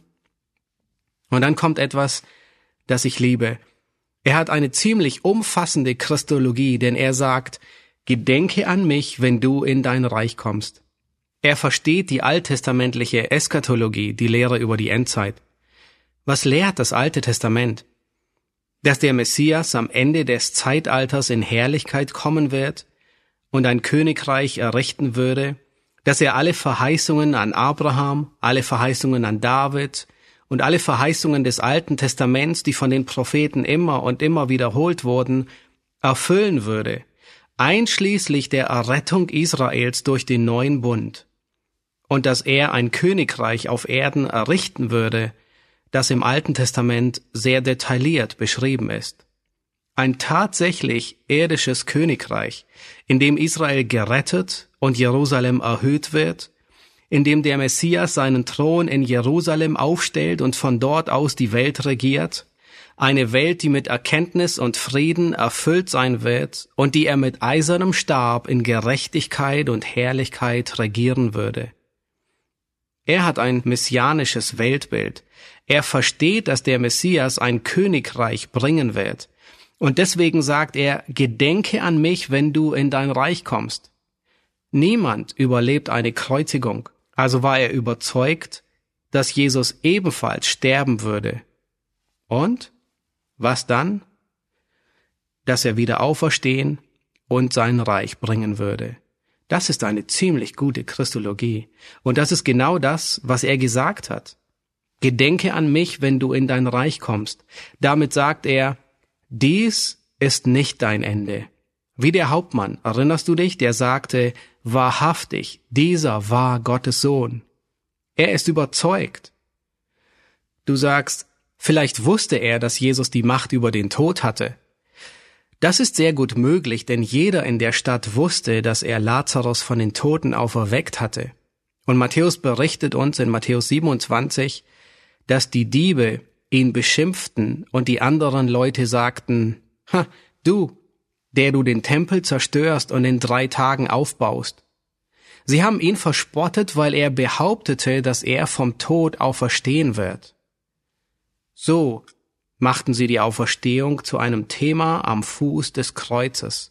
Und dann kommt etwas, das ich liebe. Er hat eine ziemlich umfassende Christologie, denn er sagt: Gedenke an mich, wenn du in dein Reich kommst. Er versteht die alttestamentliche Eschatologie, die Lehre über die Endzeit. Was lehrt das Alte Testament? Dass der Messias am Ende des Zeitalters in Herrlichkeit kommen wird und ein Königreich errichten würde, dass er alle Verheißungen an Abraham, alle Verheißungen an David und alle Verheißungen des Alten Testaments, die von den Propheten immer und immer wiederholt wurden, erfüllen würde, einschließlich der Errettung Israels durch den neuen Bund, und dass er ein Königreich auf Erden errichten würde, das im Alten Testament sehr detailliert beschrieben ist. Ein tatsächlich irdisches Königreich, in dem Israel gerettet und Jerusalem erhöht wird, in dem der Messias seinen Thron in Jerusalem aufstellt und von dort aus die Welt regiert, Eine Welt, die mit Erkenntnis und Frieden erfüllt sein wird und die er mit eisernem Stab in Gerechtigkeit und Herrlichkeit regieren würde. Er hat ein messianisches Weltbild. Er versteht, dass der Messias ein Königreich bringen wird. Und deswegen sagt er, gedenke an mich, wenn du in dein Reich kommst. Niemand überlebt eine Kreuzigung. Also war er überzeugt, dass Jesus ebenfalls sterben würde. Und was dann? Dass er wieder auferstehen und sein Reich bringen würde. Das ist eine ziemlich gute Christologie. Und das ist genau das, was er gesagt hat. Gedenke an mich, wenn du in dein Reich kommst. Damit sagt er, dies ist nicht dein Ende. Wie der Hauptmann, erinnerst du dich, der sagte, wahrhaftig, dieser war Gottes Sohn. Er ist überzeugt. Du sagst, vielleicht wusste er, dass Jesus die Macht über den Tod hatte. Das ist sehr gut möglich, denn jeder in der Stadt wusste, dass er Lazarus von den Toten auferweckt hatte. Und Matthäus berichtet uns in Matthäus siebenundzwanzig, dass die Diebe ihn beschimpften und die anderen Leute sagten, ha, du, der du den Tempel zerstörst und in drei Tagen aufbaust. Sie haben ihn verspottet, weil er behauptete, dass er vom Tod auferstehen wird. So machten sie die Auferstehung zu einem Thema am Fuß des Kreuzes.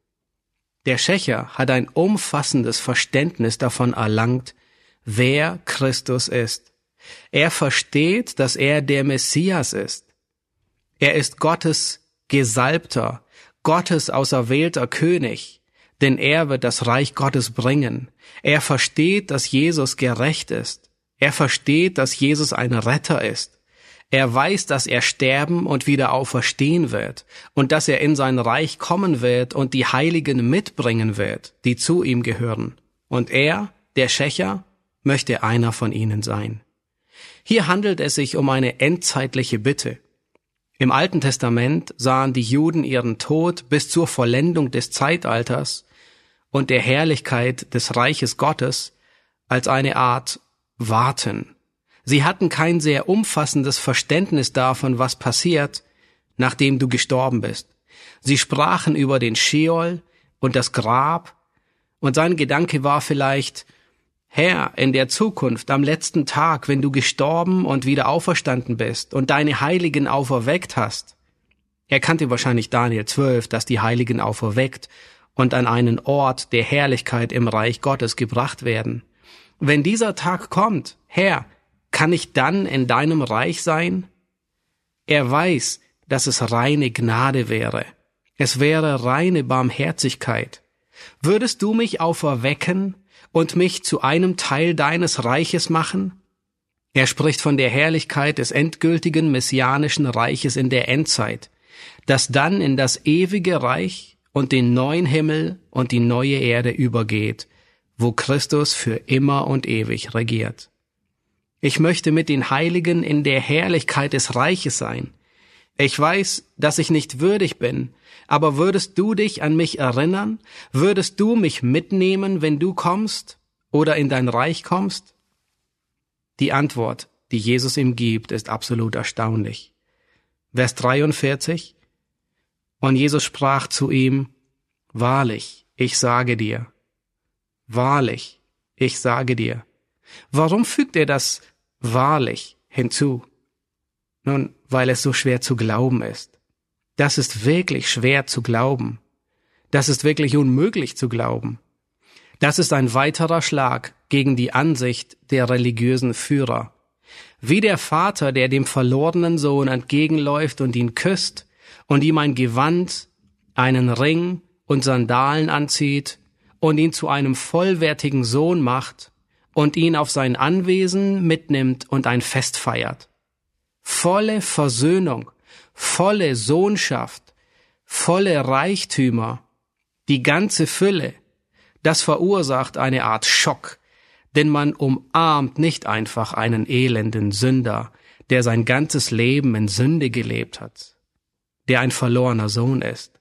Der Schächer hat ein umfassendes Verständnis davon erlangt, wer Christus ist. Er versteht, dass er der Messias ist. Er ist Gottes Gesalbter, Gottes auserwählter König, denn er wird das Reich Gottes bringen. Er versteht, dass Jesus gerecht ist. Er versteht, dass Jesus ein Retter ist. Er weiß, dass er sterben und wieder auferstehen wird und dass er in sein Reich kommen wird und die Heiligen mitbringen wird, die zu ihm gehören. Und er, der Schächer, möchte einer von ihnen sein. Hier handelt es sich um eine endzeitliche Bitte. Im Alten Testament sahen die Juden ihren Tod bis zur Vollendung des Zeitalters und der Herrlichkeit des Reiches Gottes als eine Art Warten. Sie hatten kein sehr umfassendes Verständnis davon, was passiert, nachdem du gestorben bist. Sie sprachen über den Scheol und das Grab, und sein Gedanke war vielleicht, Herr, in der Zukunft, am letzten Tag, wenn du gestorben und wieder auferstanden bist und deine Heiligen auferweckt hast. Er kannte wahrscheinlich Daniel zwölf, dass die Heiligen auferweckt und an einen Ort der Herrlichkeit im Reich Gottes gebracht werden. Wenn dieser Tag kommt, Herr, kann ich dann in deinem Reich sein? Er weiß, dass es reine Gnade wäre. Es wäre reine Barmherzigkeit. Würdest du mich auferwecken und mich zu einem Teil deines Reiches machen? Er spricht von der Herrlichkeit des endgültigen messianischen Reiches in der Endzeit, das dann in das ewige Reich und den neuen Himmel und die neue Erde übergeht, wo Christus für immer und ewig regiert. Ich möchte mit den Heiligen in der Herrlichkeit des Reiches sein. Ich weiß, dass ich nicht würdig bin, aber würdest du dich an mich erinnern? Würdest du mich mitnehmen, wenn du kommst oder in dein Reich kommst? Die Antwort, die Jesus ihm gibt, ist absolut erstaunlich. Vers dreiundvierzig. Und Jesus sprach zu ihm, wahrlich, ich sage dir, wahrlich, ich sage dir. Warum fügt er das wahrlich hinzu? Nun, weil es so schwer zu glauben ist. Das ist wirklich schwer zu glauben. Das ist wirklich unmöglich zu glauben. Das ist ein weiterer Schlag gegen die Ansicht der religiösen Führer. Wie der Vater, der dem verlorenen Sohn entgegenläuft und ihn küsst und ihm ein Gewand, einen Ring und Sandalen anzieht und ihn zu einem vollwertigen Sohn macht und ihn auf sein Anwesen mitnimmt und ein Fest feiert. Volle Versöhnung, volle Sohnschaft, volle Reichtümer, die ganze Fülle, das verursacht eine Art Schock, denn man umarmt nicht einfach einen elenden Sünder, der sein ganzes Leben in Sünde gelebt hat, der ein verlorener Sohn ist.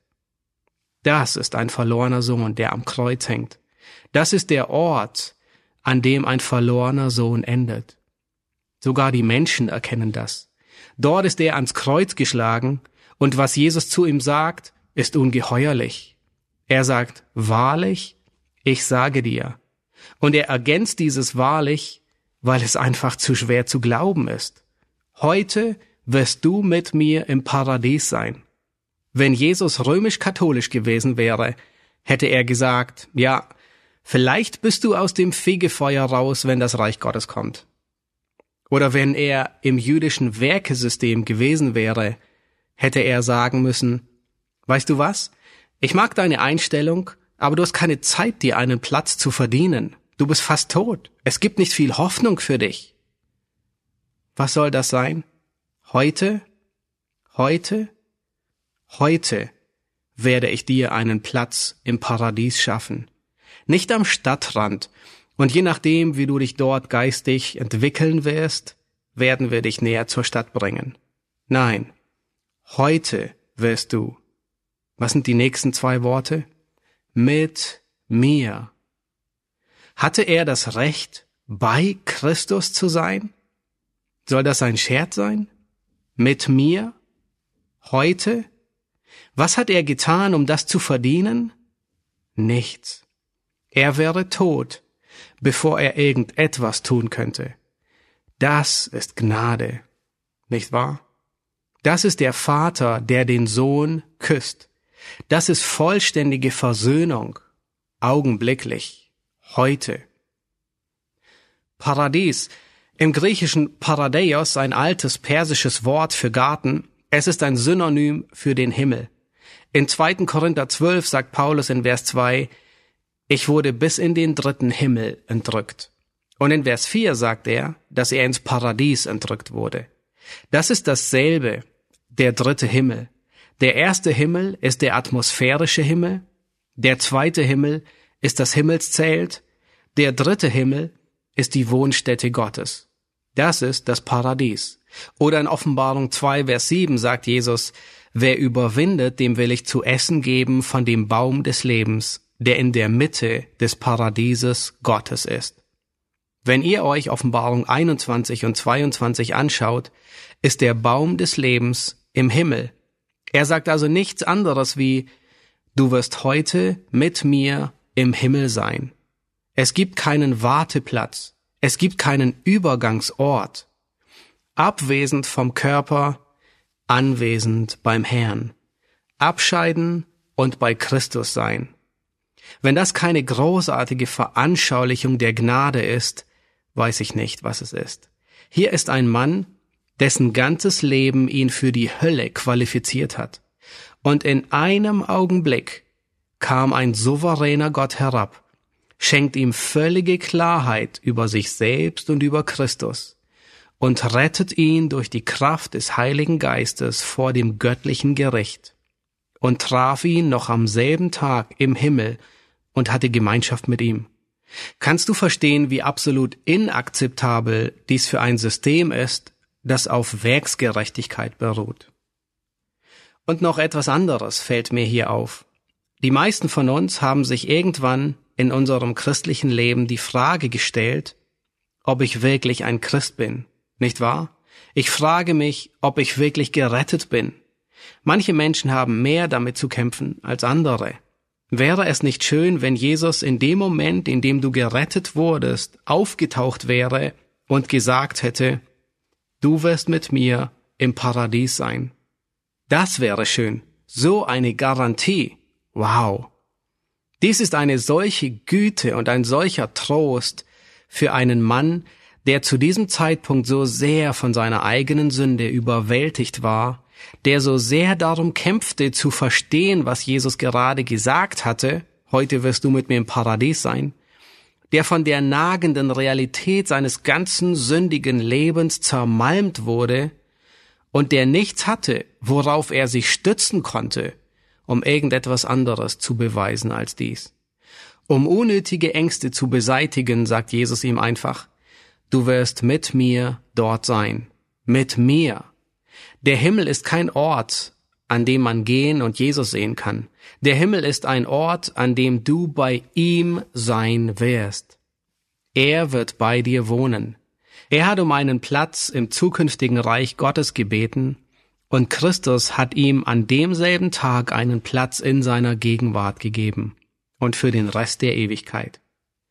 Das ist ein verlorener Sohn, der am Kreuz hängt. Das ist der Ort, an dem ein verlorener Sohn endet. Sogar die Menschen erkennen das. Dort ist er ans Kreuz geschlagen und was Jesus zu ihm sagt, ist ungeheuerlich. Er sagt, wahrlich, ich sage dir. Und er ergänzt dieses wahrlich, weil es einfach zu schwer zu glauben ist. Heute wirst du mit mir im Paradies sein. Wenn Jesus römisch-katholisch gewesen wäre, hätte er gesagt, ja, vielleicht bist du aus dem Fegefeuer raus, wenn das Reich Gottes kommt. Oder wenn er im jüdischen Werkesystem gewesen wäre, hätte er sagen müssen, weißt du was? Ich mag deine Einstellung, aber du hast keine Zeit, dir einen Platz zu verdienen. Du bist fast tot. Es gibt nicht viel Hoffnung für dich. Was soll das sein? Heute, heute, heute werde ich dir einen Platz im Paradies schaffen. Nicht am Stadtrand. Und je nachdem, wie du dich dort geistig entwickeln wirst, werden wir dich näher zur Stadt bringen. Nein, heute wirst du. Was sind die nächsten zwei Worte? Mit mir. Hatte er das Recht, bei Christus zu sein? Soll das ein Scherz sein? Mit mir? Heute? Was hat er getan, um das zu verdienen? Nichts. Er wäre tot, bevor er irgendetwas tun könnte. Das ist Gnade, nicht wahr? Das ist der Vater, der den Sohn küsst. Das ist vollständige Versöhnung, augenblicklich, heute. Paradies, im Griechischen Paradeios, ein altes persisches Wort für Garten, es ist ein Synonym für den Himmel. In zweiten Korinther zwölf sagt Paulus in Vers zwei, ich wurde bis in den dritten Himmel entrückt. Und in Vers vier sagt er, dass er ins Paradies entrückt wurde. Das ist dasselbe, der dritte Himmel. Der erste Himmel ist der atmosphärische Himmel, der zweite Himmel ist das Himmelszelt, der dritte Himmel ist die Wohnstätte Gottes. Das ist das Paradies. Oder in Offenbarung zwei, Vers sieben sagt Jesus, wer überwindet, dem will ich zu essen geben von dem Baum des Lebens, der in der Mitte des Paradieses Gottes ist. Wenn ihr euch Offenbarung einundzwanzig und zweiundzwanzig anschaut, ist der Baum des Lebens im Himmel. Er sagt also nichts anderes wie, du wirst heute mit mir im Himmel sein. Es gibt keinen Warteplatz, es gibt keinen Übergangsort. Abwesend vom Körper, anwesend beim Herrn. Abscheiden und bei Christus sein. Wenn das keine großartige Veranschaulichung der Gnade ist, weiß ich nicht, was es ist. Hier ist ein Mann, dessen ganzes Leben ihn für die Hölle qualifiziert hat. Und in einem Augenblick kam ein souveräner Gott herab, schenkt ihm völlige Klarheit über sich selbst und über Christus und rettet ihn durch die Kraft des Heiligen Geistes vor dem göttlichen Gericht und traf ihn noch am selben Tag im Himmel und hatte Gemeinschaft mit ihm. Kannst du verstehen, wie absolut inakzeptabel dies für ein System ist, das auf Werksgerechtigkeit beruht? Und noch etwas anderes fällt mir hier auf. Die meisten von uns haben sich irgendwann in unserem christlichen Leben die Frage gestellt, ob ich wirklich ein Christ bin, nicht wahr? Ich frage mich, ob ich wirklich gerettet bin. Manche Menschen haben mehr damit zu kämpfen als andere. Wäre es nicht schön, wenn Jesus in dem Moment, in dem du gerettet wurdest, aufgetaucht wäre und gesagt hätte, du wirst mit mir im Paradies sein? Das wäre schön. So eine Garantie. Wow. Dies ist eine solche Güte und ein solcher Trost für einen Mann, der zu diesem Zeitpunkt so sehr von seiner eigenen Sünde überwältigt war, der so sehr darum kämpfte, zu verstehen, was Jesus gerade gesagt hatte, heute wirst du mit mir im Paradies sein, der von der nagenden Realität seines ganzen sündigen Lebens zermalmt wurde und der nichts hatte, worauf er sich stützen konnte, um irgendetwas anderes zu beweisen als dies. Um unnötige Ängste zu beseitigen, sagt Jesus ihm einfach, du wirst mit mir dort sein. Mit mir. Der Himmel ist kein Ort, an dem man gehen und Jesus sehen kann. Der Himmel ist ein Ort, an dem du bei ihm sein wirst. Er wird bei dir wohnen. Er hat um einen Platz im zukünftigen Reich Gottes gebeten, und Christus hat ihm an demselben Tag einen Platz in seiner Gegenwart gegeben und für den Rest der Ewigkeit.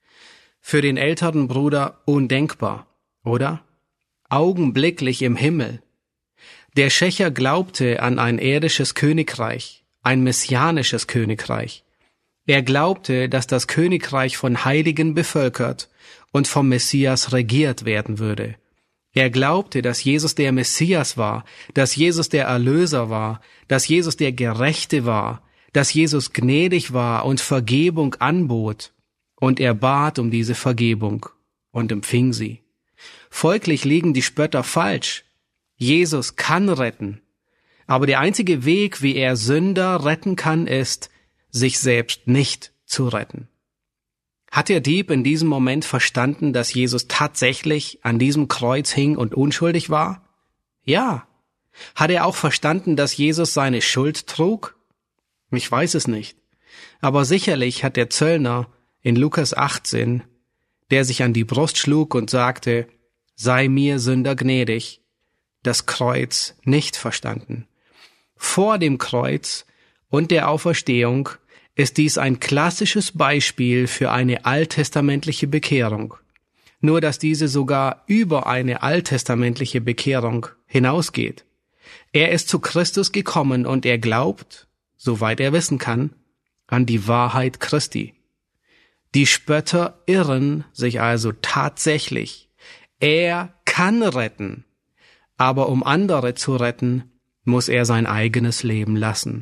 Für den älteren Bruder undenkbar, oder? Augenblicklich im Himmel. Der Schächer glaubte an ein irdisches Königreich, ein messianisches Königreich. Er glaubte, dass das Königreich von Heiligen bevölkert und vom Messias regiert werden würde. Er glaubte, dass Jesus der Messias war, dass Jesus der Erlöser war, dass Jesus der Gerechte war, dass Jesus gnädig war und Vergebung anbot. Und er bat um diese Vergebung und empfing sie. Folglich liegen die Spötter falsch. Jesus kann retten. Aber der einzige Weg, wie er Sünder retten kann, ist, sich selbst nicht zu retten. Hat der Dieb in diesem Moment verstanden, dass Jesus tatsächlich an diesem Kreuz hing und unschuldig war? Ja. Hat er auch verstanden, dass Jesus seine Schuld trug? Ich weiß es nicht. Aber sicherlich hat der Zöllner in Lukas achtzehn, der sich an die Brust schlug und sagte, sei mir Sünder gnädig, das Kreuz nicht verstanden. Vor dem Kreuz und der Auferstehung ist dies ein klassisches Beispiel für eine alttestamentliche Bekehrung. Nur dass diese sogar über eine alttestamentliche Bekehrung hinausgeht. Er ist zu Christus gekommen und er glaubt, soweit er wissen kann, an die Wahrheit Christi. Die Spötter irren sich also tatsächlich. Er kann retten, aber um andere zu retten, muss er sein eigenes Leben lassen.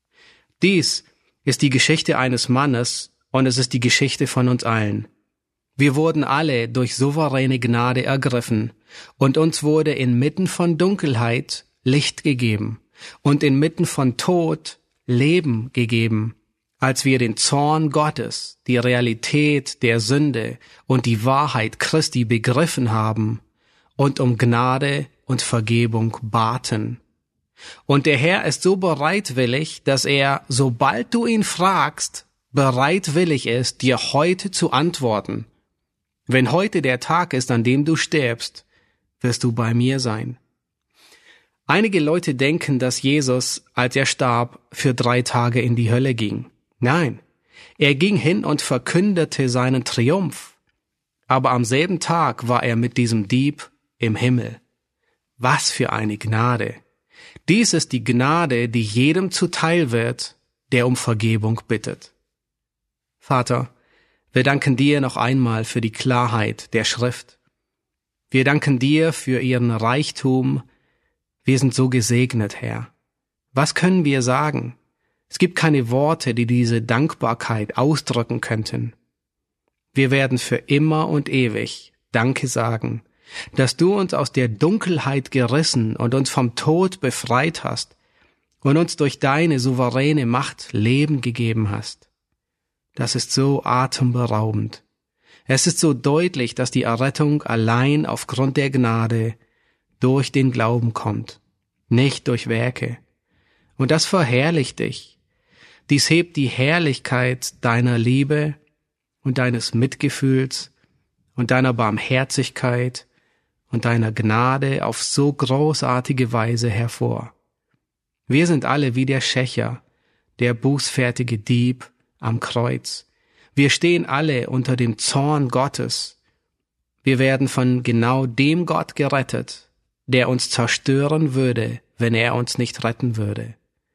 Dies ist die Geschichte eines Mannes und es ist die Geschichte von uns allen. Wir wurden alle durch souveräne Gnade ergriffen und uns wurde inmitten von Dunkelheit Licht gegeben und inmitten von Tod Leben gegeben, als wir den Zorn Gottes, die Realität der Sünde und die Wahrheit Christi begriffen haben und um Gnade und Vergebung baten. Und der Herr ist so bereitwillig, dass er, sobald du ihn fragst, bereitwillig ist, dir heute zu antworten. Wenn heute der Tag ist, an dem du stirbst, wirst du bei mir sein. Einige Leute denken, dass Jesus, als er starb, für drei Tage in die Hölle ging. Nein, er ging hin und verkündete seinen Triumph. Aber am selben Tag war er mit diesem Dieb im Himmel. Was für eine Gnade! Dies ist die Gnade, die jedem zuteil wird, der um Vergebung bittet. Vater, wir danken dir noch einmal für die Klarheit der Schrift. Wir danken dir für ihren Reichtum. Wir sind so gesegnet, Herr. Was können wir sagen? Es gibt keine Worte, die diese Dankbarkeit ausdrücken könnten. Wir werden für immer und ewig Danke sagen, dass du uns aus der Dunkelheit gerissen und uns vom Tod befreit hast und uns durch deine souveräne Macht Leben gegeben hast. Das ist so atemberaubend. Es ist so deutlich, dass die Errettung allein aufgrund der Gnade durch den Glauben kommt, nicht durch Werke. Und das verherrlicht dich. Dies hebt die Herrlichkeit deiner Liebe und deines Mitgefühls und deiner Barmherzigkeit und deiner Gnade auf so großartige Weise hervor. Wir sind alle wie der Schächer, der bußfertige Dieb am Kreuz. Wir stehen alle unter dem Zorn Gottes. Wir werden von genau dem Gott gerettet, der uns zerstören würde, wenn er uns nicht retten würde.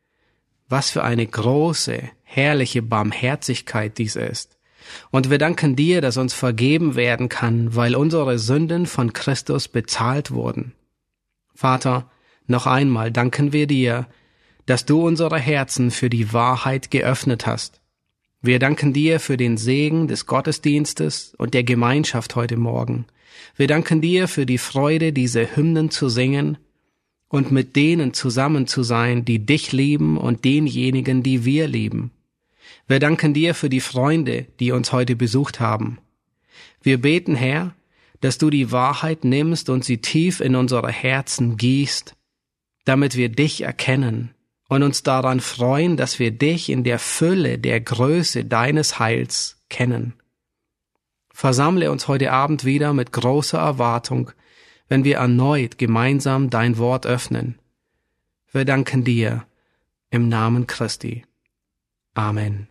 Was für eine große, herrliche Barmherzigkeit dies ist. Und wir danken dir, dass uns vergeben werden kann, weil unsere Sünden von Christus bezahlt wurden. Vater, noch einmal danken wir dir, dass du unsere Herzen für die Wahrheit geöffnet hast. Wir danken dir für den Segen des Gottesdienstes und der Gemeinschaft heute Morgen. Wir danken dir für die Freude, diese Hymnen zu singen und mit denen zusammen zu sein, die dich lieben und denjenigen, die wir lieben. Wir danken dir für die Freunde, die uns heute besucht haben. Wir beten, Herr, dass du die Wahrheit nimmst und sie tief in unsere Herzen gießt, damit wir dich erkennen und uns daran freuen, dass wir dich in der Fülle der Größe deines Heils kennen. Versammle uns heute Abend wieder mit großer Erwartung wenn wir erneut gemeinsam dein Wort öffnen. Wir danken dir im Namen Christi. Amen.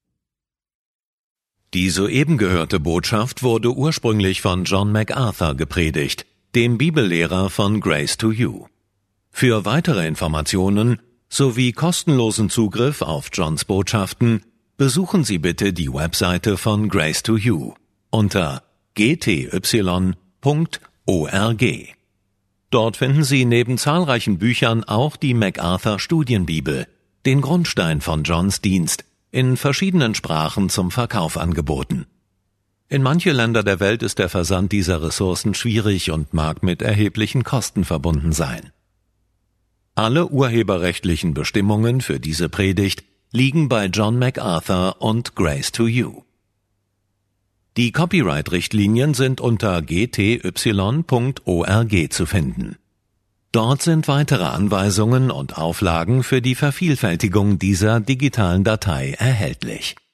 Die soeben gehörte Botschaft wurde ursprünglich von John MacArthur gepredigt, dem Bibellehrer von Grace to You. Für weitere Informationen sowie kostenlosen Zugriff auf Johns Botschaften besuchen Sie bitte die Webseite von Grace to You unter g t y punkt org. Dort finden Sie neben zahlreichen Büchern auch die MacArthur Studienbibel, den Grundstein von Johns Dienst, in verschiedenen Sprachen zum Verkauf angeboten. In manche Länder der Welt ist der Versand dieser Ressourcen schwierig und mag mit erheblichen Kosten verbunden sein. Alle urheberrechtlichen Bestimmungen für diese Predigt liegen bei John MacArthur und Grace to You. Die Copyright-Richtlinien sind unter g t y punkt org zu finden. Dort sind weitere Anweisungen und Auflagen für die Vervielfältigung dieser digitalen Datei erhältlich.